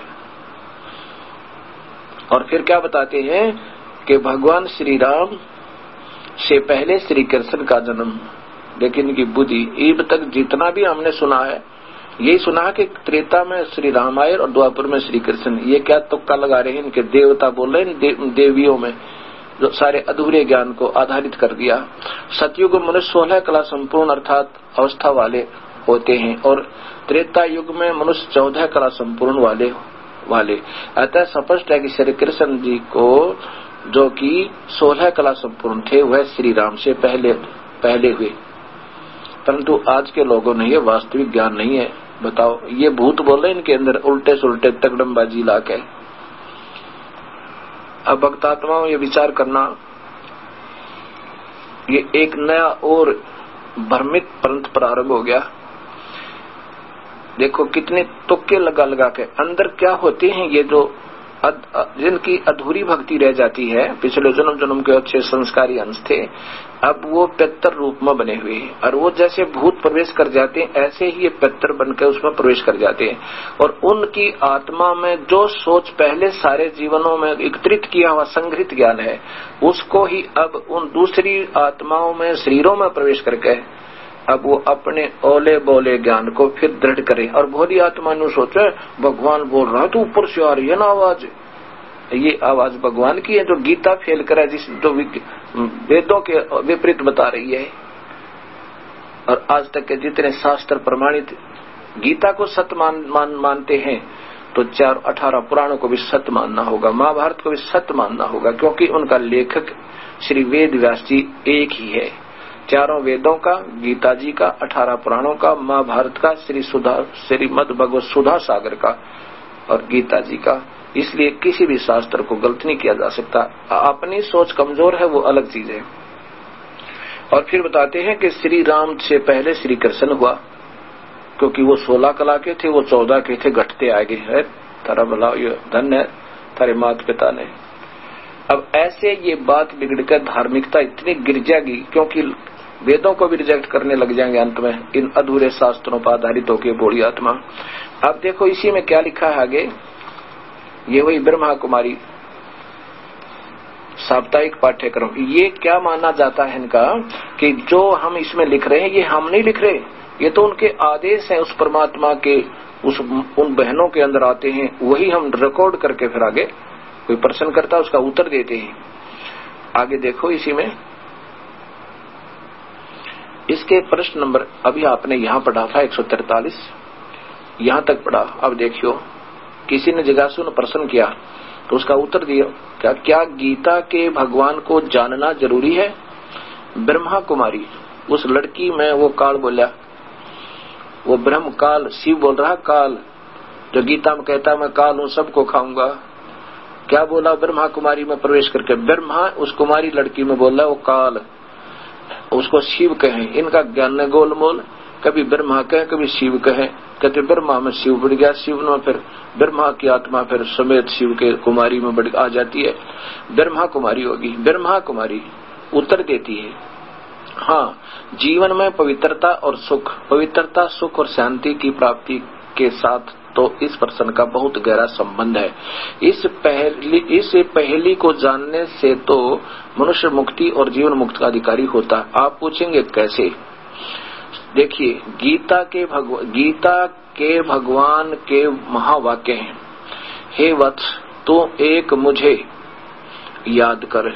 और फिर क्या बताते हैं कि भगवान श्री राम से पहले श्री कृष्ण का जन्म, लेकिन इनकी बुद्धि अब तक जितना भी हमने सुना है, यही सुना कि त्रेता में श्री राम आए और द्वापर में श्री कृष्ण। ये क्या तुक्का लगा रहे हैं, इनके देवता बोल रहे हैं, देवियों में जो सारे अधूरे ज्ञान को आधारित कर दिया। सतयुग मनुष्य 16 कला संपूर्ण अर्थात अवस्था वाले होते हैं, और त्रेता युग में मनुष्य 14 कला संपूर्ण वाले। अतः स्पष्ट है कि श्री कृष्ण जी को जो कि 16 कला संपूर्ण थे वह श्री राम से पहले हुए। परंतु आज के लोगों ने ये वास्तविक ज्ञान नहीं है। बताओ, ये भूत बोल रहे इनके अंदर उल्टे सुल्टे तकड़मबाजी लाके। अब भक्तात्माओं ये विचार करना, ये एक नया और भ्रमित पंथ प्रारंभ हो गया। देखो कितने तुक्के लगा के अंदर क्या होते हैं, ये जो जिनकी अधूरी भक्ति रह जाती है, पिछले जन्म के अच्छे संस्कारी अंश थे, अब वो पितर रूप में बने हुए हैं, और वो जैसे भूत प्रवेश कर जाते हैं ऐसे ही ये पितर बनकर उसमें प्रवेश कर जाते हैं। और उनकी आत्मा में जो सोच पहले सारे जीवनों में एकत्रित किया हुआ संग्रहित ज्ञान है, उसको ही अब उन दूसरी आत्माओं में शरीरों में प्रवेश करके अब वो अपने ओले बोले ज्ञान को फिर दृढ़ करे। और भोली आत्मा ने सोचे भगवान बोल रहा है तो ऊपर से आ रही है ना आवाज, ये आवाज भगवान की है जो गीता फेल कर जिस जो वेदों के विपरीत बता रही है। और आज तक के जितने शास्त्र प्रमाणित गीता को सत्य मानते हैं, तो 18 पुराणों को भी सत्य मानना होगा, महाभारत को भी सत्य मानना होगा, क्योंकि उनका लेखक श्री वेद व्यास जी एक ही है। चारों वेदों का, गीता जी का, 18 पुराणों का, महाभारत का, श्रीमद् भगवत सुधा सागर का और गीता जी का। इसलिए किसी भी शास्त्र को गलत नहीं किया जा सकता। अपनी सोच कमजोर है वो अलग चीज है। और फिर बताते हैं कि श्री राम से पहले श्री कृष्ण हुआ, क्योंकि वो 16 कला के थे, वो 14 के थे, घटते आगे है। तारा भला धन है तारे माता पिता ने। अब ऐसे ये बात बिगड़कर धार्मिकता इतनी गिर जाएगी, क्योंकि वेदों को भी रिजेक्ट करने लग जाएंगे अंत में इन अधूरे शास्त्रों पर आधारित होकर बोली आत्मा। अब देखो इसी में क्या लिखा है आगे, ये वही ब्रह्मा कुमारी साप्ताहिक पाठ्यक्रम। ये क्या माना जाता है इनका कि जो हम इसमें लिख रहे हैं ये हम नहीं लिख रहे, ये तो उनके आदेश हैं उस परमात्मा के, उन बहनों के अंदर आते हैं, वही हम रिकॉर्ड करके फिर आगे कोई प्रश्न करता है उसका उत्तर देते हैं। आगे देखो इसी में इसके प्रश्न नंबर अभी आपने यहां पढ़ा था 143, यहां तक पढ़ा। अब देखियो किसी ने जिज्ञासु ने प्रश्न किया तो उसका उत्तर दिया, क्या गीता के भगवान को जानना जरूरी है? ब्रह्मा कुमारी उस लड़की में वो काल बोला, वो ब्रह्म काल शिव बोल रहा, काल जो गीता में कहता मैं काल हूं सबको खाऊंगा, क्या बोला ब्रह्मा कुमारी में प्रवेश करके? ब्रह्मा उस कुमारी लड़की में बोला वो काल, उसको शिव कहे। इनका ज्ञान है गोलमोल, कभी ब्रह्मा कहे कभी शिव कहे। कहते ब्रह्मा में शिव बढ़ गया, शिव में फिर ब्रह्मा की आत्मा फिर समेत शिव के कुमारी में बढ़ आ जाती है, ब्रह्मा कुमारी होगी। ब्रह्मा कुमारी उत्तर देती है, हाँ, जीवन में पवित्रता और सुख, पवित्रता सुख और शांति की प्राप्ति के साथ तो इस प्रश्न का बहुत गहरा संबंध है। इस पहली को जानने से तो मनुष्य मुक्ति और जीवन मुक्त का अधिकारी होता है। आप पूछेंगे कैसे? देखिए, गीता के भगवान के महावाक्य हैं, हे वत्स तू एक मुझे याद कर,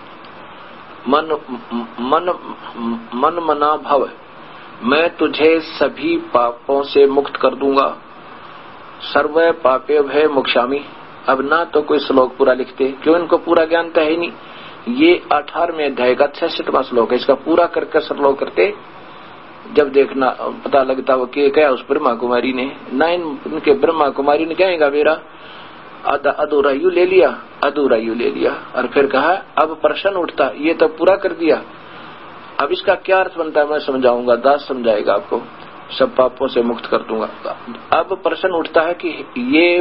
मन मना भव, मैं तुझे सभी पापों से मुक्त कर दूंगा, सर्व पापे भय मोक्षामि। अब ना तो कोई श्लोक पूरा लिखते, क्यों? इनको पूरा ज्ञान तो है नहीं। ये 18वें अध्याय का 66वां श्लोक है, इसका पूरा करके श्लोक करते, जब देखना पता लगता वो क्या उस ब्रह्मा कुमारी ने ना, इनके ब्रह्मा कुमारी ने कहेगा मेरा अधूरा यू ले लिया और फिर कहा अब प्रश्न उठता, ये तो पूरा कर दिया, अब इसका क्या अर्थ बनता है मैं समझाऊंगा, दास समझाएगा आपको, सब पापों से मुक्त कर दूंगा। अब प्रश्न उठता है कि ये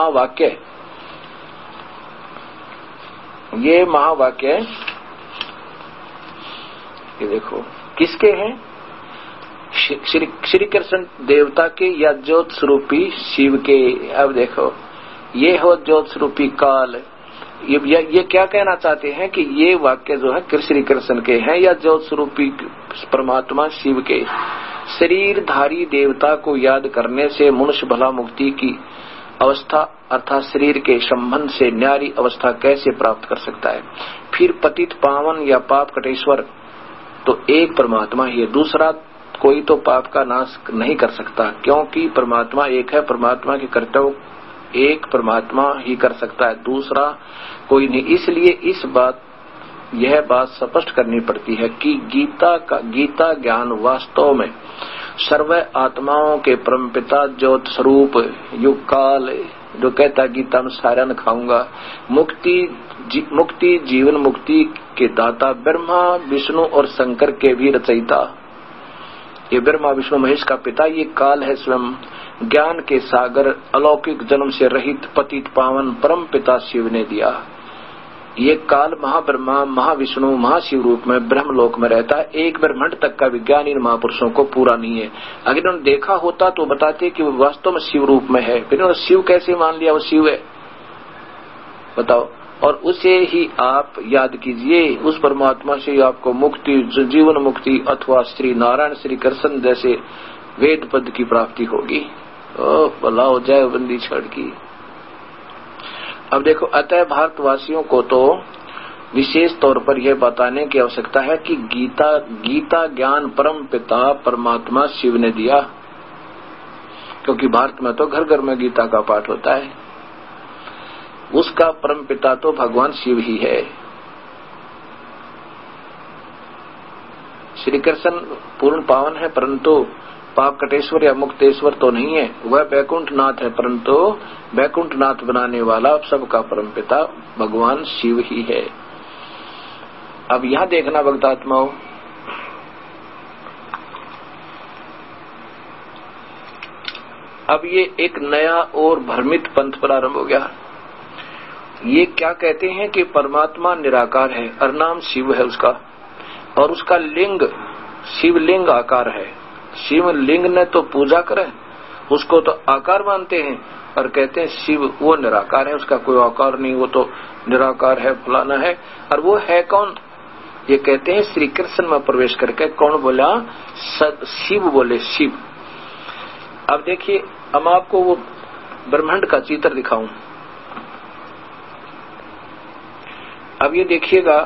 महावाक्य ये देखो किसके हैं? श्री कृष्ण देवता के या ज्योत स्वरूपी शिव के। अब देखो ये हो ज्योत स्वरूपी काल, ये क्या कहना चाहते हैं कि ये वाक्य जो है श्री कृष्ण के हैं या ज्योत स्वरूपी परमात्मा शिव के। शरीरधारी देवता को याद करने से मनुष्य भला मुक्ति की अवस्था अर्थात शरीर के संबंध से न्यारी अवस्था कैसे प्राप्त कर सकता है? फिर पतित पावन या पाप कटेश्वर तो एक परमात्मा ही है, दूसरा कोई तो पाप का नाश नहीं कर सकता, क्योंकि परमात्मा एक है। परमात्मा के कर्तव्य एक परमात्मा ही कर सकता है, दूसरा कोई नहीं। इसलिए यह बात स्पष्ट करनी पड़ती है कि गीता ज्ञान वास्तव में सर्व आत्माओं के परमपिता ज्योत स्वरूप युग काल, जो कहता गीता में सारा न खाऊंगा, मुक्ति जीवन मुक्ति के दाता, ब्रह्मा विष्णु और शंकर के भी रचयिता, ये ब्रह्मा विष्णु महेश का पिता ये काल है स्वयं, ज्ञान के सागर, अलौकिक जन्म से रहित पतित पावन परम पिता शिव ने दिया। ये काल महाब्रह्मा महाविष्णु महाशिव रूप में ब्रह्मलोक में रहता है। एक ब्रह्मांड तक का विज्ञान इन महापुरुषों को पूरा नहीं है। अगर उन्होंने देखा होता तो बताते कि वो वास्तव में शिव रूप में है, फिर उन्होंने शिव कैसे मान लिया वो शिव है, बताओ। और उसे ही आप याद कीजिए, उस परमात्मा से आपको मुक्ति, जीवन मुक्ति अथवा श्री नारायण श्री कृष्ण जैसे वेद पद की प्राप्ति होगी। भला हो जाए बंदी छड़ की। अब देखो, अतः भारतवासियों को तो विशेष तौर पर यह बताने की आवश्यकता है कि गीता ज्ञान परम पिता परमात्मा शिव ने दिया, क्योंकि भारत में तो घर घर में गीता का पाठ होता है। उसका परम पिता तो भगवान शिव ही है। श्री कृष्ण पूर्ण पावन है, परंतु पाप कटेश्वर या मुक्तेश्वर तो नहीं है। वह बैकुंठनाथ है, परंतु बैकुंठनाथ बनाने वाला सबका परम पिता भगवान शिव ही है। अब यहां देखना भक्तात्माओं, अब ये एक नया और भ्रमित पंथ प्रारंभ हो गया। ये क्या कहते हैं कि परमात्मा निराकार है और नाम शिव है उसका, और उसका लिंग शिवलिंग आकार है। शिवलिंग ने तो पूजा करे, उसको तो आकार मानते हैं और कहते हैं शिव वो निराकार है, उसका कोई आकार नहीं, वो तो निराकार है, फलाना है। और वो है कौन? ये कहते हैं श्री कृष्ण में प्रवेश करके कौन बोला? शिव बोले, शिव। अब देखिए, हम आपको वो ब्रह्मांड का चित्र दिखाऊं। अब ये देखिएगा,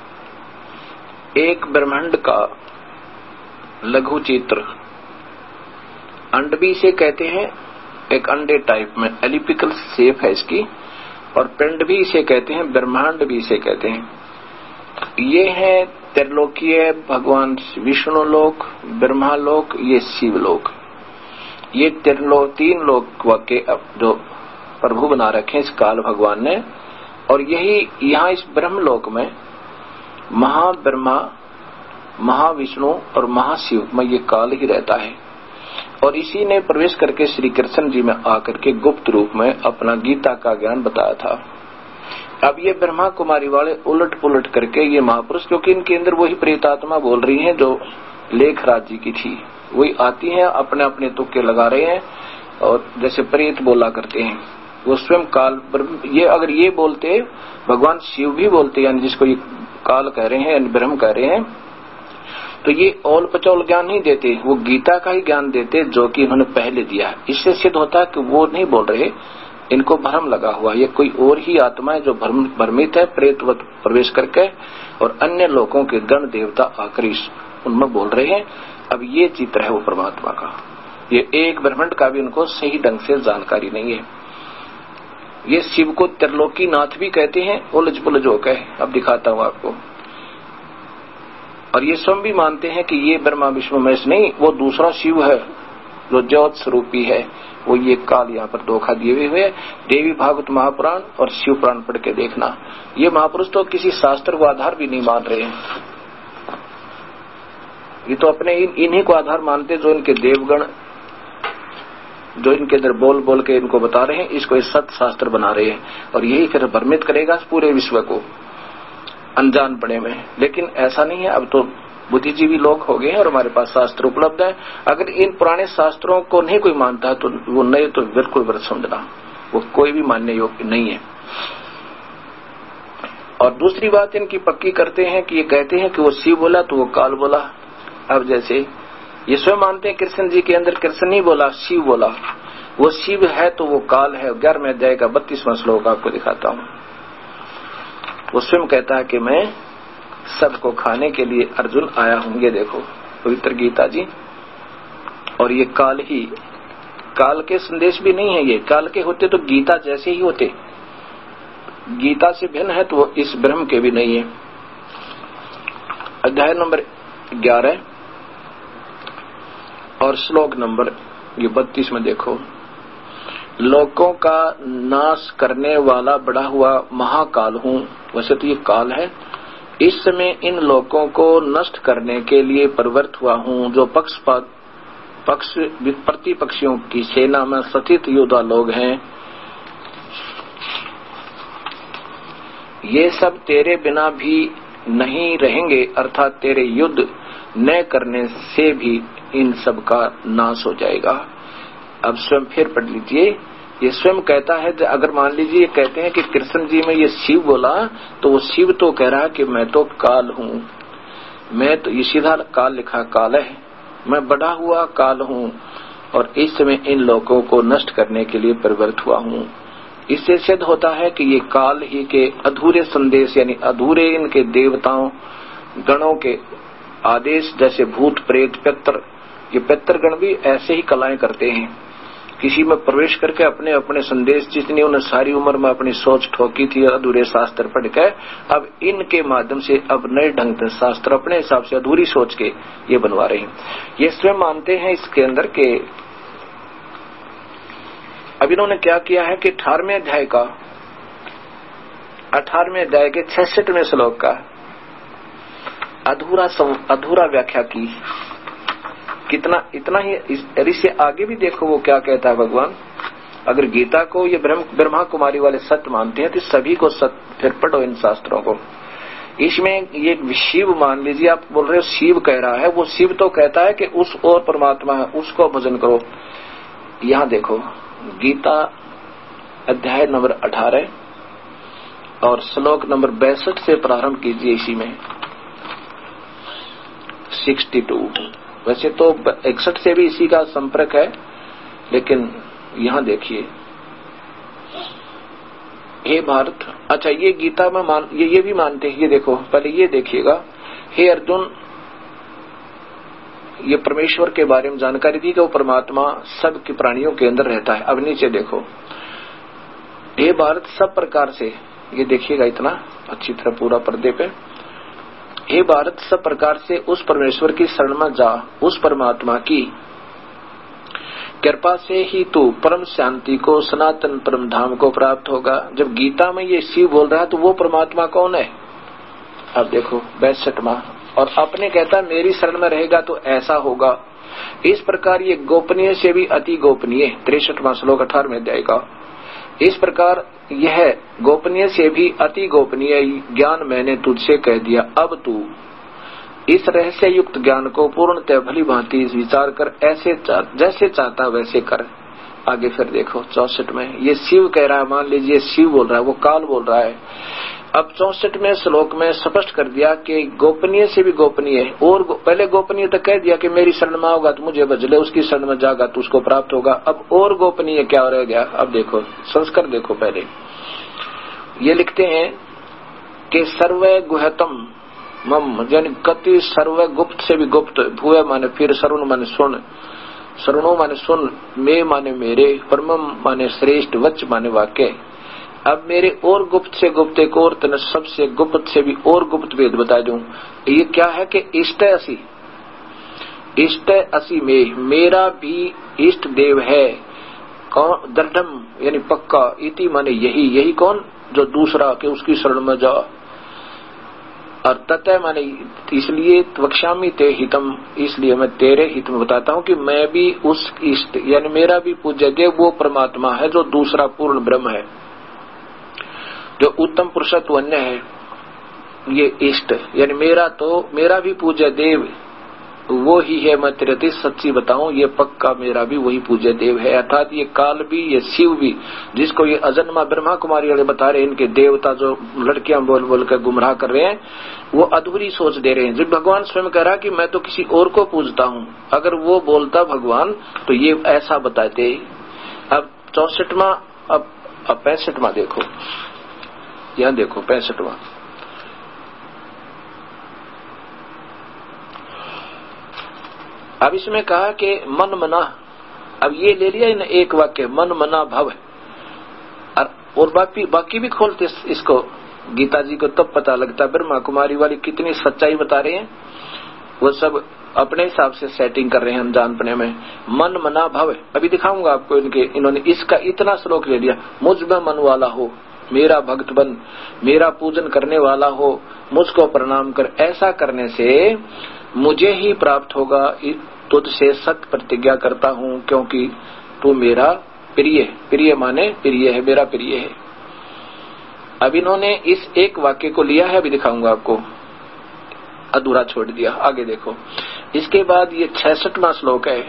एक ब्रह्मांड का लघु चित्र, अंडबी से कहते हैं, एक अंडे टाइप में एलिप्टिकल शेप है इसकी, और पिंड भी इसे कहते हैं, ब्रह्मांड भी इसे कहते हैं। ये है त्रिलोकीय भगवान विष्णु लोक, ब्रह्मा लोक, ये शिव लोक। ये तीन लोक के जो प्रभु बना रखे इस काल भगवान ने, और यही यहाँ इस ब्रह्मलोक में महाब्रह्मा, महाविष्णु और महाशिव में ये काल ही रहता है। और इसी ने प्रवेश करके श्री कृष्ण जी में आकर के गुप्त रूप में अपना गीता का ज्ञान बताया था। अब ये ब्रह्मा कुमारी वाले उलट पुलट करके ये महापुरुष, क्योंकि इनके अंदर वही प्रेतात्मा बोल रही हैं जो लेखराज जी की थी, वही आती हैं, अपने अपने तुक्के लगा रहे हैं और जैसे प्रेत बोला करते हैं वो स्वयं काल। ये अगर ये बोलते भगवान शिव भी बोलते, यानी जिसको ये काल कह रहे हैं, ब्रह्म कह रहे हैं, तो ये औल पचौल ज्ञान नहीं देते, वो गीता का ही ज्ञान देते जो कि इन्होंने पहले दिया है। इससे सिद्ध होता है कि वो नहीं बोल रहे, इनको भ्रम लगा हुआ, ये कोई और ही आत्मा है जो भ्रमित है प्रेतवत प्रवेश करके, और अन्य लोगों के गण देवता आकर उनमें बोल रहे हैं। अब ये चित्र है वो परमात्मा का, ये एक ब्रह्मांड का भी उनको सही ढंग से जानकारी नहीं है। ये शिव को त्रिलोकी नाथ भी कहते हैं, उलझ पुलझ होकर। अब दिखाता हूं आपको। और ये स्वयं भी मानते हैं कि ये ब्रह्मा विष्णु महेश नहीं, वो दूसरा शिव है जो ज्योत स्वरूपी है, वो ये काल यहाँ पर धोखा दिए हुए। देवी भागवत महापुराण और शिव पुराण पढ़ के देखना, ये महापुरुष तो किसी शास्त्र को आधार भी नहीं मान रहे हैं, ये तो अपने इन्हीं को आधार मानते जो इनके देवगण, जो इनके अंदर बोल बोल के इनको बता रहे हैं, इसको इस सत्य शास्त्र बना रहे हैं। और यही फिर भ्रमित करेगा पूरे विश्व को अनजान पड़े में। लेकिन ऐसा नहीं है, अब तो बुद्धिजीवी लोग हो गए हैं और हमारे पास शास्त्र उपलब्ध है। अगर इन पुराने शास्त्रों को नहीं कोई मानता है तो वो नए तो बिल्कुल गलत समझना, वो कोई भी मानने योग्य नहीं है। और दूसरी बात इनकी पक्की करते हैं कि ये कहते हैं कि वो शिव बोला तो वो काल बोला। अब जैसे ये स्वयं मानते हैं कृष्ण जी के अंदर कृष्ण नहीं बोला, शिव बोला, वो शिव है तो वो काल है। 11वें अध्याय का 32वां श्लोक आपको दिखाता हूं। वो स्वयं कहता है कि मैं सबको खाने के लिए अर्जुन आया हूं। ये देखो पवित्र गीता जी। और ये काल ही, काल के संदेश भी नहीं है, ये काल के होते तो गीता जैसे ही होते, गीता से भिन्न है तो वो इस ब्रह्म के भी नहीं है। अध्याय नंबर 11 और श्लोक नंबर ये 32 में देखो, लोगों का नाश करने वाला बड़ा हुआ महाकाल हूं। वैसे तो ये काल है, इस समय इन लोगों को नष्ट करने के लिए प्रवृत्त हुआ हूं, जो पक्ष प्रतिपक्षियों की सेना में सतित योद्धा लोग हैं। ये सब तेरे बिना भी नहीं रहेंगे, अर्थात तेरे युद्ध न करने से भी इन सब का नाश हो जाएगा। अब स्वयं फिर पढ़ लीजिए, ये स्वयं कहता है, अगर मान लीजिए ये कहते हैं कि कृष्ण जी में ये शिव बोला तो वो शिव तो कह रहा है कि मैं तो काल हूं, मैं तो ये सीधा काल लिखा काल है, मैं बढ़ा हुआ काल हूं और इस समय इन लोगों को नष्ट करने के लिए प्रवृत्त हुआ हूं। इससे सिद्ध होता है कि ये काल ही के अधूरे संदेश, यानी अधूरे इनके देवताओं गणों के आदेश, जैसे भूत प्रेत पितर, ये पितरगण भी ऐसे ही कलाएं करते हैं, किसी में प्रवेश करके अपने अपने संदेश, जितनी उन्हें सारी उम्र में अपनी सोच ठोकी थी अधूरे शास्त्र पढ़ के, अब इनके माध्यम से अब नए ढंग से शास्त्र अपने हिसाब से अधूरी सोच के ये बनवा रहे हैं। ये स्वयं मानते हैं इसके अंदर के। अब इन्होंने क्या किया है कि 18वें अध्याय का 18वें अध्याय के 66वें श्लोक का अधूरा व्याख्या की। कितना इतना ही, इससे आगे भी देखो वो क्या कहता है भगवान। अगर गीता को ये ब्रह्मा कुमारी वाले सत्य मानते हैं तो सभी को सत्य फिर पढ़ो इन शास्त्रों को। इसमें ये शिव मान लीजिए, आप बोल रहे हो शिव कह रहा है, वो शिव तो कहता है कि उस और परमात्मा है, उसको भजन करो। यहां देखो गीता अध्याय नंबर 18 और श्लोक नंबर 62 से प्रारंभ कीजिए। इसी में 62, वैसे तो 61 से भी इसी का संपर्क है, लेकिन यहां देखिए, हे भारत, अच्छा ये गीता में ये भी मानते हैं। ये देखो पहले ये देखिएगा, हे अर्जुन, ये परमेश्वर के बारे में जानकारी दी कि वो परमात्मा सब के प्राणियों के अंदर रहता है। अब नीचे देखो, हे भारत, सब प्रकार से, ये देखिएगा इतना अच्छी तरह पूरा पर्दे पे, हे भारत, सब प्रकार से उस परमेश्वर की शरण में जा, उस परमात्मा की कृपा से ही तू परम शांति को, सनातन परम धाम को प्राप्त होगा। जब गीता में ये शिव बोल रहा है तो वो परमात्मा कौन है? अब देखो 62वां, और अपने कहता है मेरी शरण में रहेगा तो ऐसा होगा। इस प्रकार ये गोपनीय से भी अति गोपनीय, 63वां श्लोक 18वें अध्याय का। इस प्रकार यह गोपनीय से भी अति गोपनीय ज्ञान मैंने तुझसे कह दिया। अब तू इस रहस्य युक्त ज्ञान को पूर्णतः भली भांति विचार कर, ऐसे जैसे चाहता वैसे कर। आगे फिर देखो 64 में ये शिव कह रहा है, मान लीजिए शिव बोल रहा है, वो काल बोल रहा है। अब 64वें श्लोक में स्पष्ट कर दिया कि गोपनीय से भी गोपनीय है। और पहले गोपनीय तो कह दिया कि मेरी शरण में होगा तो मुझे भज ले, उसकी शरण में जागा तो उसको प्राप्त होगा। अब और गोपनीय क्या रह गया? अब देखो संस्कार देखो। पहले ये लिखते हैं कि सर्वे गुह्यतम मम, यानी कति सर्व गुप्त से भी गुप्त, भूय माने फिर, सरुण माने सुन, सरुणो माने सुन, मे माने मेरे, परमम माने श्रेष्ठ, वच माने वाक्य। अब मेरे और गुप्त से गुप्त एक और तन सबसे गुप्त से भी और गुप्त भेद बता दूं। ये क्या है कि इष्ट असी, इष्ट असी में मेरा भी इष्ट देव है। कौन? दृढ़म यानी पक्का, इति माने यही, यही कौन? जो दूसरा के उसकी शरण में जा। और ततः माने इसलिए त्वक्षामि ते हितम, इसलिए मैं तेरे हित में बताता हूँ कि मैं भी उस इष्ट यानी मेरा भी पूज्य देव वो परमात्मा है जो दूसरा पूर्ण ब्रह्म है, जो उत्तम पुरुषत्व अन्य है। ये इष्ट यानी मेरा भी पूज्य देव वो ही है। मैं तेरे सच्ची बताऊं, ये पक्का मेरा भी वही पूज्य देव है। अर्थात ये काल भी, ये शिव भी, जिसको ये अजन्मा ब्रह्मा कुमारी वाले बता रहे हैं, इनके देवता जो लड़कियां बोल बोल कर गुमराह कर रहे हैं, वो अधूरी सोच दे रहे हैं। जब भगवान स्वयं कह रहा कि मैं तो किसी और को पूजता हूँ, अगर वो बोलता भगवान तो ये ऐसा बताते। अब 64वां, अब 65वां देखो, यहाँ देखो 65वां। अब इसमें कहा कि मन मना, अब ये ले लिया इन एक वाक्य, मन मना भव, और बाकी भी खोलते इसको गीता जी को, तब पता लगता ब्रह्मा कुमारी वाली कितनी सच्चाई बता रहे हैं। वो सब अपने हिसाब से सेटिंग कर रहे हैं अनजानपने में। मन मना भव, अभी दिखाऊंगा आपको इन्होंने इसका इतना श्लोक ले लिया। मुझ में मन वाला हो, मेरा भक्त बन, मेरा पूजन करने वाला हो, मुझको प्रणाम कर। ऐसा करने से मुझे ही प्राप्त होगा। तुझसे सत्य प्रतिज्ञा करता हूँ, क्योंकि तू मेरा प्रिय, प्रिय माने प्रिय है, मेरा प्रिय है। अब इन्होंने इस एक वाक्य को लिया है, अभी दिखाऊंगा आपको, अधूरा छोड़ दिया। आगे देखो, इसके बाद ये 66वां श्लोक है।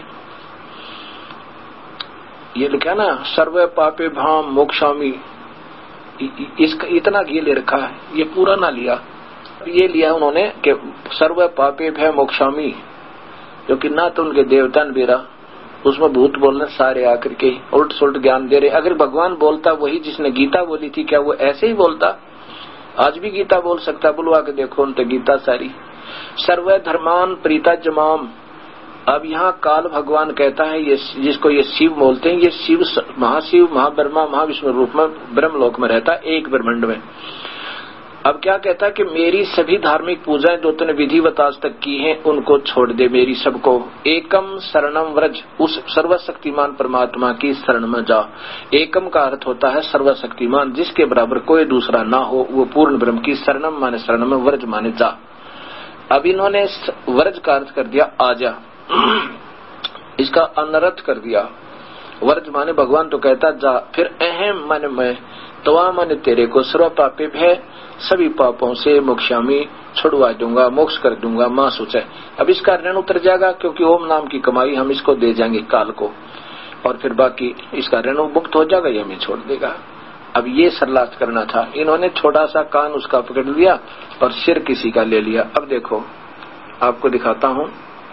ये लिखा ना, सर्व पापे भाम मोक्षामी, इसका इतना ये ले रखा है, ये पूरा ना लिया। ये लिया उन्होंने कि सर्व पापे भय मोक्षामी, क्योंकि ना तो उनके देवता ने बेरा, उसमें भूत बोलने सारे आकर के उल्ट सुल्ट ज्ञान दे रहे। अगर भगवान बोलता वही जिसने गीता बोली थी, क्या वो ऐसे ही बोलता? आज भी गीता बोल सकता, बुलवा के देखो उन तो गीता सारी। सर्व धर्मान प्रीता जमाम, अब यहाँ काल भगवान कहता है, ये जिसको ये शिव बोलते हैं, ये शिव महाशिव महाब्रह्मा महाविष्णु रूप में ब्रह्मलोक में रहता है, एक ब्रह्मांड में। अब क्या कहता है कि मेरी सभी धार्मिक पूजाएं जो तूने विधिवत आज तक की हैं उनको छोड़ दे, मेरी सबको। एकम शरणम व्रज, उस सर्वशक्तिमान परमात्मा की शरण में जा। एकम का अर्थ होता है सर्वशक्तिमान, जिसके बराबर कोई दूसरा ना हो, वो पूर्ण ब्रह्म की शरणम माने शरण में, व्रज माने जा। अब इन्होंने व्रज का अर्थ कर दिया आजा, इसका अनर्थ कर दिया। व्रज माने भगवान तो कहता जा, फिर अहम माने मैं, तवा माने तेरे को, सर्व पापे भय, सभी पापों से मोक्षामी, छुड़वा दूंगा, मोक्ष कर दूंगा, मां सोचे। अब इसका ऋण उतर जाएगा, क्योंकि ओम नाम की कमाई हम इसको दे जाएंगे काल को, और फिर बाकी इसका ऋण मुक्त हो जाएगा, ये हमें छोड़ देगा। अब ये सरलास्ट करना था, इन्होंने छोटा सा कान उसका पकड़ लिया और सिर किसी का ले लिया। अब देखो आपको दिखाता हूं,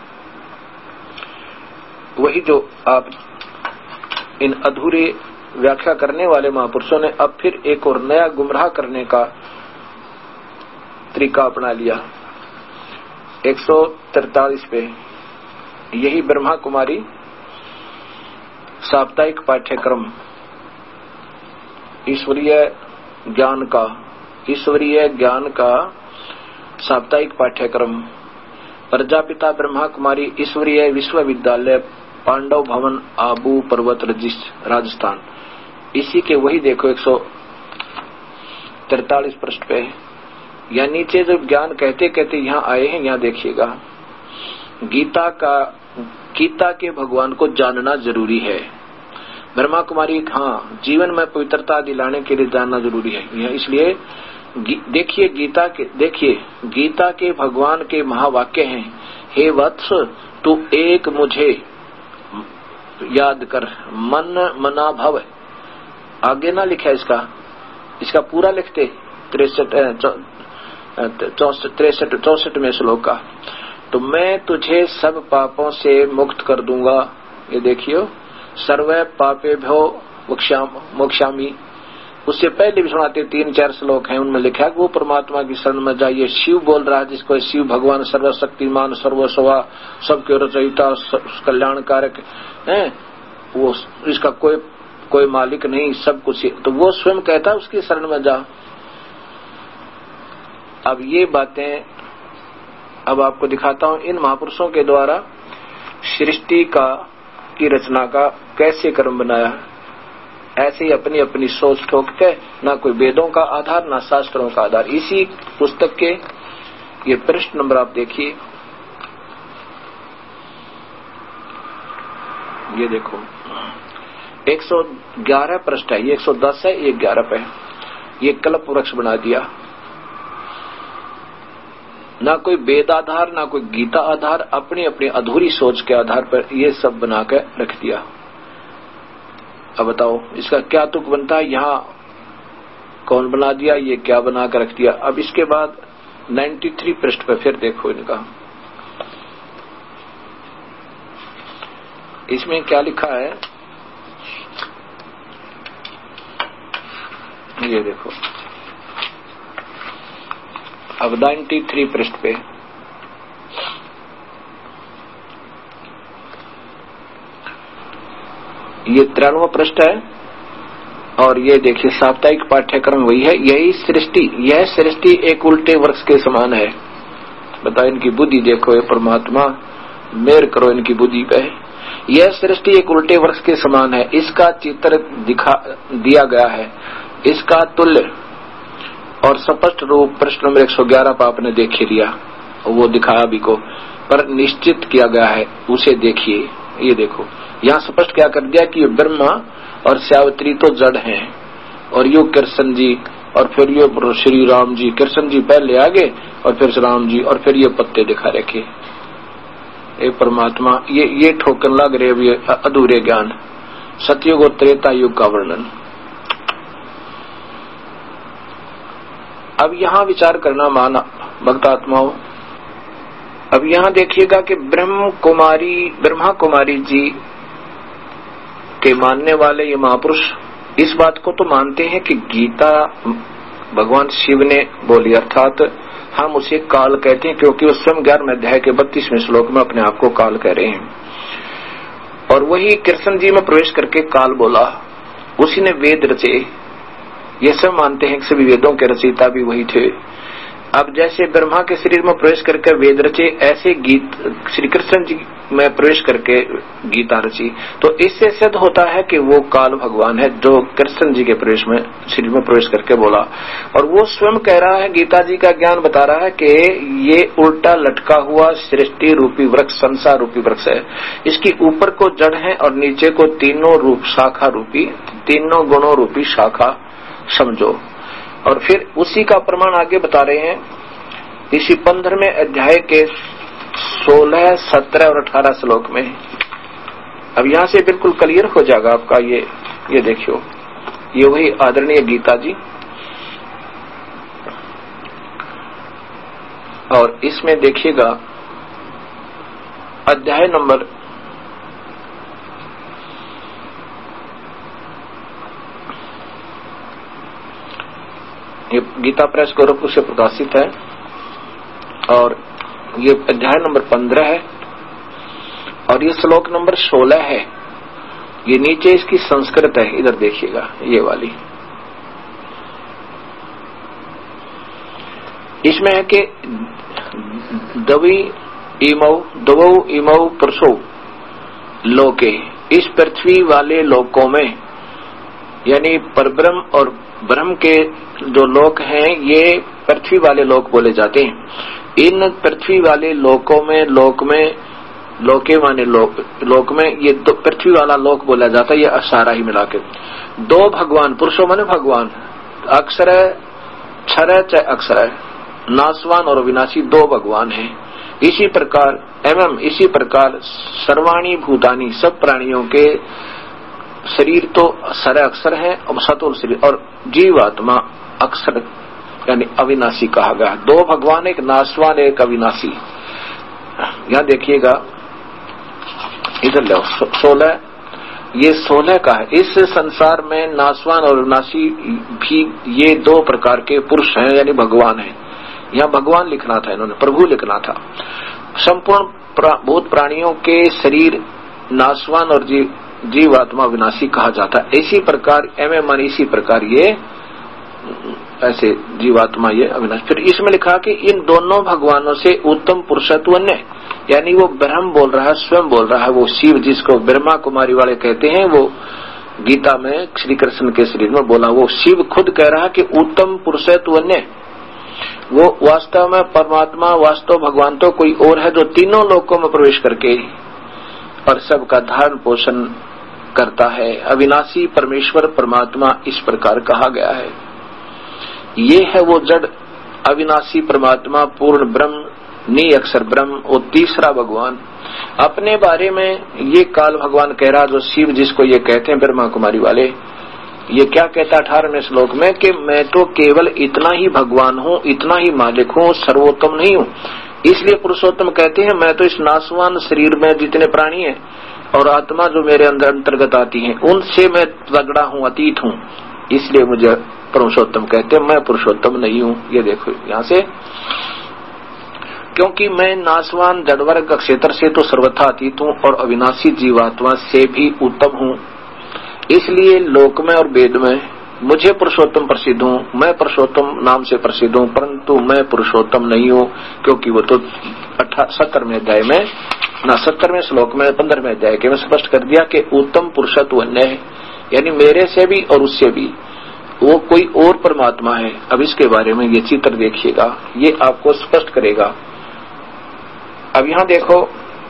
वही जो आप इन अधूरे व्याख्या करने वाले महापुरुषों ने अब फिर एक और नया गुमराह करने का तरीका अपना लिया। 143 पे यही ब्रह्मा कुमारी साप्ताहिक पाठ्यक्रम ईश्वरीय ज्ञान का साप्ताहिक पाठ्यक्रम प्रजापिता ब्रह्मा कुमारी ईश्वरीय विश्वविद्यालय पांडव भवन, आबू पर्वत, राजस्थान। इसी के वही देखो 143 पृष्ठ पे, या नीचे जो ज्ञान कहते कहते यहाँ आए हैं, यहाँ देखिएगा, गीता के भगवान को जानना जरूरी है। ब्रह्मा कुमारी, हाँ, जीवन में पवित्रता दिलाने के लिए जानना जरूरी है। यह इसलिए देखिए गीता के भगवान के महावाक्य हैं, हे वत्स तू एक मुझे याद कर, मन मना भव। आगे ना लिखा इसका पूरा लिखते 63 श्लोक का, तो मैं तुझे सब पापों से मुक्त कर दूंगा। ये देखियो, सर्वे पापेभ्यो मोक्षामि। उससे पहले भी सुनाते 3-4 श्लोक हैं, उनमें लिखा है कि वो परमात्मा की शरण में जाइए। शिव बोल रहा है, जिसको शिव भगवान सर्वशक्तिमान, सर्वस्वा, सबके रचयिता, कल्याणकारक है, वो इसका कोई मालिक नहीं, सब कुछ, तो वो स्वयं कहता है उसकी शरण में जा। अब ये बातें अब आपको दिखाता हूं, इन महापुरुषों के द्वारा सृष्टि की रचना का कैसे क्रम बनाया। ऐसे ही अपनी अपनी सोच ठोक के, ना कोई वेदों का आधार ना शास्त्रों का आधार। इसी पुस्तक के ये पृष्ठ नंबर आप देखिए, ये देखो 111 पृष्ठ है, ये 110 है, ये 11 पे। ये कल्प वृक्ष बना दिया, ना कोई वेद आधार ना कोई गीता आधार, अपनी अपनी अधूरी सोच के आधार पर ये सब बना के रख दिया। अब बताओ इसका क्या तुक बनता है, यहाँ कौन बना दिया, ये क्या बना कर रख दिया। अब इसके बाद 93 पृष्ठ पे फिर देखो इनका, इसमें क्या लिखा है, ये देखो। अब 93 पृष्ठ पे ये 93वां पृष्ठ है, और ये देखिए साप्ताहिक पाठ्यक्रम वही है। यह सृष्टि एक उल्टे वृक्ष के समान है। बताओ इनकी बुद्धि देखो, ये परमात्मा मेहर करो इनकी बुद्धि पे। यह सृष्टि एक उल्टे वृक्ष के समान है, इसका चित्र दिया गया है, इसका तुल्य और स्पष्ट रूप पृष्ठ नंबर 111 पर आपने देख लिया, वो दिखाया भी को, पर निश्चित किया गया है, उसे देखिए। ये देखो यहाँ स्पष्ट क्या कर दिया कि ब्रह्मा और सावित्री तो जड़ हैं, और यो कृष्ण जी, और फिर ये श्री राम जी, कृष्ण जी पहले आगे और फिर राम जी, और फिर ये पत्ते दिखा रखे। ये परमात्मा, ये ठोकन लग रहे ये अधूरे ज्ञान। सतयुग और त्रेता युग का वर्णन। अब यहाँ विचार करना माना भक्तात्माओं। अब यहाँ देखिएगा कि ब्रह्मा कुमारी जी के मानने वाले ये महापुरुष इस बात को तो मानते हैं कि गीता भगवान शिव ने बोली, अर्थात हम उसे काल कहते हैं, क्योंकि उस स्वयं 11वें अध्याय के 32वें श्लोक में अपने आप को काल कह रहे हैं। और वही कृष्ण जी में प्रवेश करके काल बोला, उसी ने वेद रचे। ये सब मानते हैं कि सभी वेदों के रचयिता भी वही थे। अब जैसे ब्रह्मा के शरीर में प्रवेश करके वेद रचे, ऐसे श्री कृष्ण जी में प्रवेश करके गीता रची। तो इससे सिद्ध होता है कि वो काल भगवान है, जो कृष्ण जी के शरीर में प्रवेश करके बोला। और वो स्वयं कह रहा है, गीता जी का ज्ञान बता रहा है कि ये उल्टा लटका हुआ सृष्टि रूपी वृक्ष, संसार रूपी वृक्ष है। इसकी ऊपर को जड़ है और नीचे को तीनों रूप शाखा रूपी, तीनों गुणों रूपी शाखा समझो। और फिर उसी का प्रमाण आगे बता रहे हैं इसी 15वें अध्याय के 16, 17 और 18 श्लोक में। अब यहां से बिल्कुल क्लियर हो जाएगा आपका। ये देखियो, ये वही आदरणीय गीता जी, और इसमें देखिएगा अध्याय नंबर ये गीता प्रेस गोरखपुर से प्रकाशित है, और ये अध्याय नंबर 15 है, और ये श्लोक नंबर 16 है। ये नीचे इसकी संस्कृत है, इधर देखिएगा, ये वाली। इसमें है कि दवौ इमौ पुरुषौ लोके, इस पृथ्वी वाले लोकों में, यानी परब्रह्म और ब्रह्म के जो लोक हैं ये पृथ्वी वाले लोक बोले जाते हैं। इन पृथ्वी वाले लोकों में, लोके माने लोक में ये तो पृथ्वी वाला लोक बोला जाता है। ये सारा ही मिला के दो भगवान, पुरुषों माने भगवान, अक्षर है, क्षर है चाहे अक्षर है, नासवान और अविनाशी दो भगवान हैं। इसी प्रकार सर्वाणी भूतानी, सब प्राणियों के शरीर तो सर अक्षर है और सतुल शरीर, और जीवात्मा अक्षर यानी अविनाशी कहा गया। दो भगवान, एक नासवान एक अविनाशी। यहां देखिएगा, इधर लो 16, ये 16 का है। इस संसार में नासवान और अविनाशी भी ये दो प्रकार के पुरुष हैं, यानी भगवान हैं। यहाँ भगवान लिखना था, इन्होंने प्रभु लिखना था। संपूर्ण भूत प्राणियों के शरीर नासवान और जीवात्मा विनाशी कहा जाता है। इसी प्रकार मन, इसी प्रकार ये ऐसे जीवात्मा ये अविनाशी। फिर इसमें लिखा कि इन दोनों भगवानों से उत्तम पुरुषत्व अन्य, यानी वो ब्रह्म बोल रहा है, स्वयं बोल रहा है, वो शिव जिसको ब्रह्मा कुमारी वाले कहते हैं, वो गीता में श्री कृष्ण के शरीर में बोला, वो शिव खुद कह रहा है कि उत्तम पुरुषत्व अन्य। वो वास्तव में परमात्मा, वास्तव भगवान तो कोई और है जो तीनों लोकों में प्रवेश करके और सबका धारण पोषण करता है। अविनाशी परमेश्वर परमात्मा इस प्रकार कहा गया है। ये है वो जड़ अविनाशी परमात्मा, पूर्ण ब्रह्म, निअक्षर ब्रह्म, और तीसरा भगवान। अपने बारे में ये काल भगवान कह रहा, जो शिव जिसको ये कहते हैं ब्रह्मा कुमारी वाले, ये क्या कहता 18वें श्लोक में कि मैं तो केवल इतना ही भगवान हूँ, इतना ही मालिक हूँ, सर्वोत्तम नहीं हूँ। इसलिए पुरुषोत्तम कहते हैं मैं तो इस नासवान शरीर में जितने प्राणी हैं और आत्मा जो मेरे अंदर अंतर्गत आती है उनसे मैं तगड़ा हूँ, अतीत हूँ, इसलिए मुझे पुरुषोत्तम कहते हैं, मैं पुरुषोत्तम नहीं हूँ। ये देखो यहाँ से, क्योंकि मैं नासवान जड़वर्ग क्षेत्र से तो सर्वथा अतीत हूँ और अविनाशी जीवात्मा से भी उत्तम हूँ, इसलिए लोक में और वेद में मुझे पुरुषोत्तम प्रसिद्ध हूँ। मैं पुरुषोत्तम नाम से प्रसिद्ध हूँ, परंतु मैं पुरुषोत्तम नहीं हूँ, क्योंकि वो तो 17वें अध्याय में 17वें श्लोक में 15वें अध्याय के में स्पष्ट कर दिया कि उत्तम पुरुषत्व अन्य है, यानी मेरे से भी और उससे भी वो कोई और परमात्मा है। अब इसके बारे में ये चित्र देखिएगा, ये आपको स्पष्ट करेगा। अब यहाँ देखो,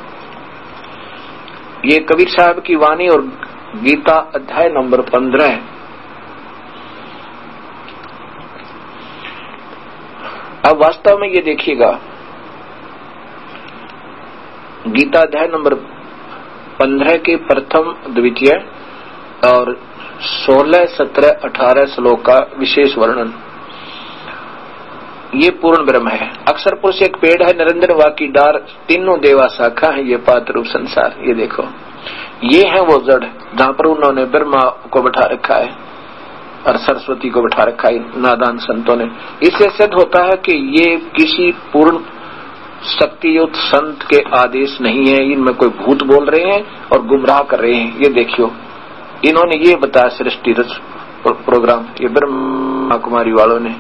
ये कबीर साहब की वाणी और गीता अध्याय नंबर 15। अब वास्तव में ये देखिएगा, गीता अध्याय नंबर 15 के प्रथम, द्वितीय और 16, 17, 18 श्लोक का विशेष वर्णन। ये पूर्ण ब्रह्म है। अक्षर पुरुष एक पेड़ है, निरंजन वा की डार, तीनों देवा शाखा है, ये पात्र रूप संसार। ये देखो, ये है वो जड़ जहाँ पर उन्होंने ब्रह्मा को बैठा रखा है और सरस्वती को बैठा रखा है नादान संतों ने। इससे सिद्ध होता है कि ये किसी पूर्ण शक्तियुक्त संत के आदेश नहीं है, इनमें कोई भूत बोल रहे हैं और गुमराह कर रहे हैं। ये देखियो, इन्होंने ये बताया सृष्टि प्रोग्राम, ये ब्रह्मा कुमारी वालों ने।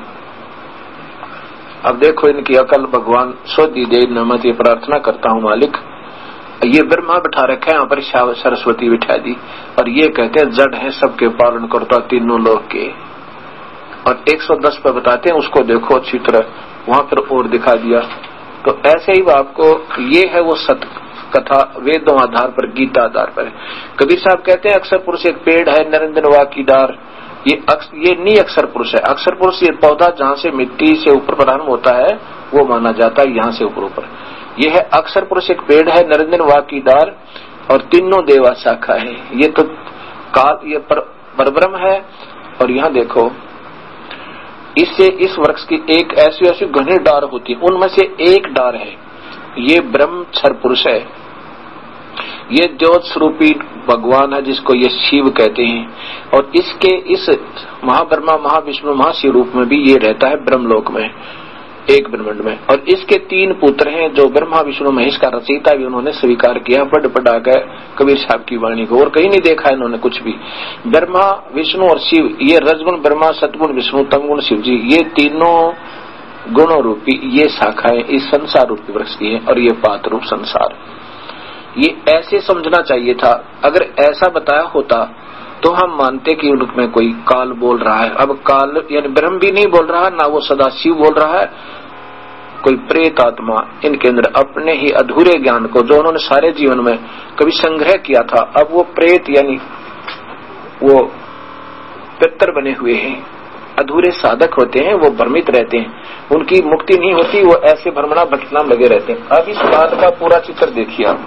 अब देखो इनकी अकल भगवान सोधी दे नमत, ये प्रार्थना करता हूँ मालिक। ये ब्रह्मा बैठा रखा है, यहाँ पर सरस्वती बिठा दी, और ये कहते हैं जड़ है, सबके पालन करता तीनों लोग के। और 110 पे बताते हैं, उसको देखो अच्छी तरह, वहां पर और दिखा दिया। तो ऐसे ही आपको ये है वो सत कथा, वेदों आधार पर, गीता आधार पर। कबीर साहब कहते हैं अक्षर पुरुष एक पेड़ है, निरंजन वा की डार। ये नी अक्षर पुरुष है। अक्षर पुरुष ये पौधा जहाँ से मिट्टी से ऊपर प्रारंभ होता है वो माना जाता है, यहाँ से ऊपर ऊपर। ये है अक्षर पुरुष एक पेड़ है, निरंजन वा की डार, और तीनों देवा शाखा है। ये तो काल, ये परब्रह्म है। और यहाँ देखो, इससे इस वृक्ष की एक ऐसी ऐसी घनी डार होती है, उनमें से एक डार है, ये ब्रह्म क्षर पुरुष है। ये ज्योत स्वरूपी भगवान है जिसको ये शिव कहते हैं। और इसके इस महाब्रह्मा महाविष्णु महाशिव रूप में भी ये रहता है ब्रह्मलोक में, एक ब्रह्मांड में। और इसके 3 पुत्र हैं जो ब्रह्मा विष्णु महेश का रचयिता भी उन्होंने स्वीकार किया, बढ़ बढ़ा गए कबीर साहब की वाणी को, और कहीं नहीं देखा इन्होंने कुछ भी। ब्रह्मा विष्णु और शिव, ये रजगुण ब्रह्मा, सतगुण विष्णु, तमगुण शिव जी, ये तीनों गुणों रूपी ये शाखाएं इस संसार रूपी वृक्ष की है। और ये पात रूप संसार, ये ऐसे समझना चाहिए था। अगर ऐसा बताया होता तो हम मानते कि उनमें कोई काल बोल रहा है। अब काल यानी ब्रह्म भी नहीं बोल रहा, ना वो सदाशिव बोल रहा है, कोई प्रेत आत्मा इनके अंदर अपने ही अधूरे ज्ञान को जो उन्होंने सारे जीवन में कभी संग्रह किया था, अब वो प्रेत यानी वो पितर बने हुए हैं, अधूरे साधक होते हैं, वो भ्रमित रहते हैं, उनकी मुक्ति नहीं होती, वो ऐसे भ्रमणा भटकना लगे रहते हैं। अब इस बात का पूरा चित्र देखिए आप।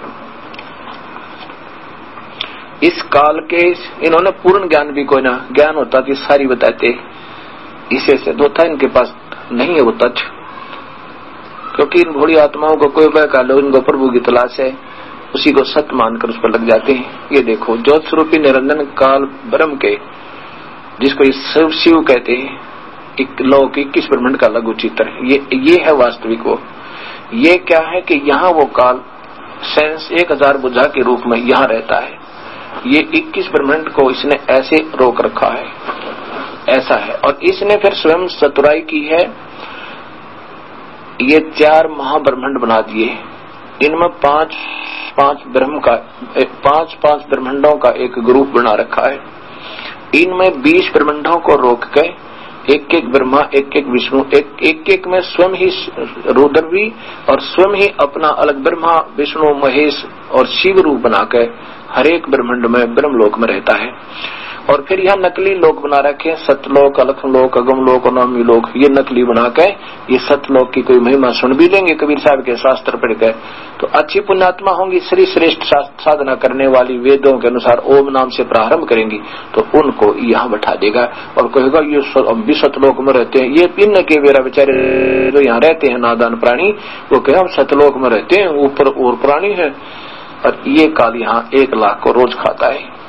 इस काल के इन्होंने पूर्ण ज्ञान भी कोई ना ज्ञान होता कि सारी बताते, इसे से दो था इनके पास नहीं है वो तथ्य, क्योंकि इन भोली आत्माओं को कोई बहका लो, इनको प्रभु की तलाश है, उसी को सत्य मानकर उस पर लग जाते हैं। ये देखो ज्योत स्वरूपी निरंजन काल ब्रह्म के, जिसको शिव कहते हैं, एक लोक 21 ब्रह्मांड का लघु चित्र, ये है वास्तविक वो। ये क्या है कि यहाँ वो काल सेंस 1000 बुझा के रूप में यहाँ रहता है। ये 21 ब्रह्मांड को इसने ऐसे रोक रखा है, ऐसा है। और इसने फिर स्वयं चतुराई की है, ये 4 महाब्रह्मांड बना दिए, इनमें 5 ब्रह्मांडों का एक ग्रुप बना रखा है। इनमें 20 ब्रह्मांडों को रोक के एक ब्रह्मा, एक विष्णु, एक में स्वयं ही रुद्र भी और स्वयं ही अपना अलग ब्रह्मा, विष्णु, महेश और शिव रूप बनाकर हर एक ब्रह्मांड में ब्रह्मलोक में रहता है। और फिर यह नकली लोक बना रखे, सतलोक, अलखलोक, अगमलोक और नवमी लोक, ये नकली बना के ये सतलोक की कोई महिमा सुन भी लेंगे कबीर साहब के शास्त्र पढ़ के, तो अच्छी पुण्यात्मा होंगी, श्री श्रेष्ठ साधना करने वाली, वेदों के अनुसार ओम नाम से प्रारंभ करेंगी, तो उनको यहाँ बैठा देगा और कहेगा ये भी सतलोक में रहते हैं। ये पिन के बेरा बेचारे जो यहाँ रहते हैं नादान प्राणी, वो कहे हम सतलोक में रहते हैं, ऊपर और प्राणी है। और ये काल यहाँ 1 लाख को रोज खाता है।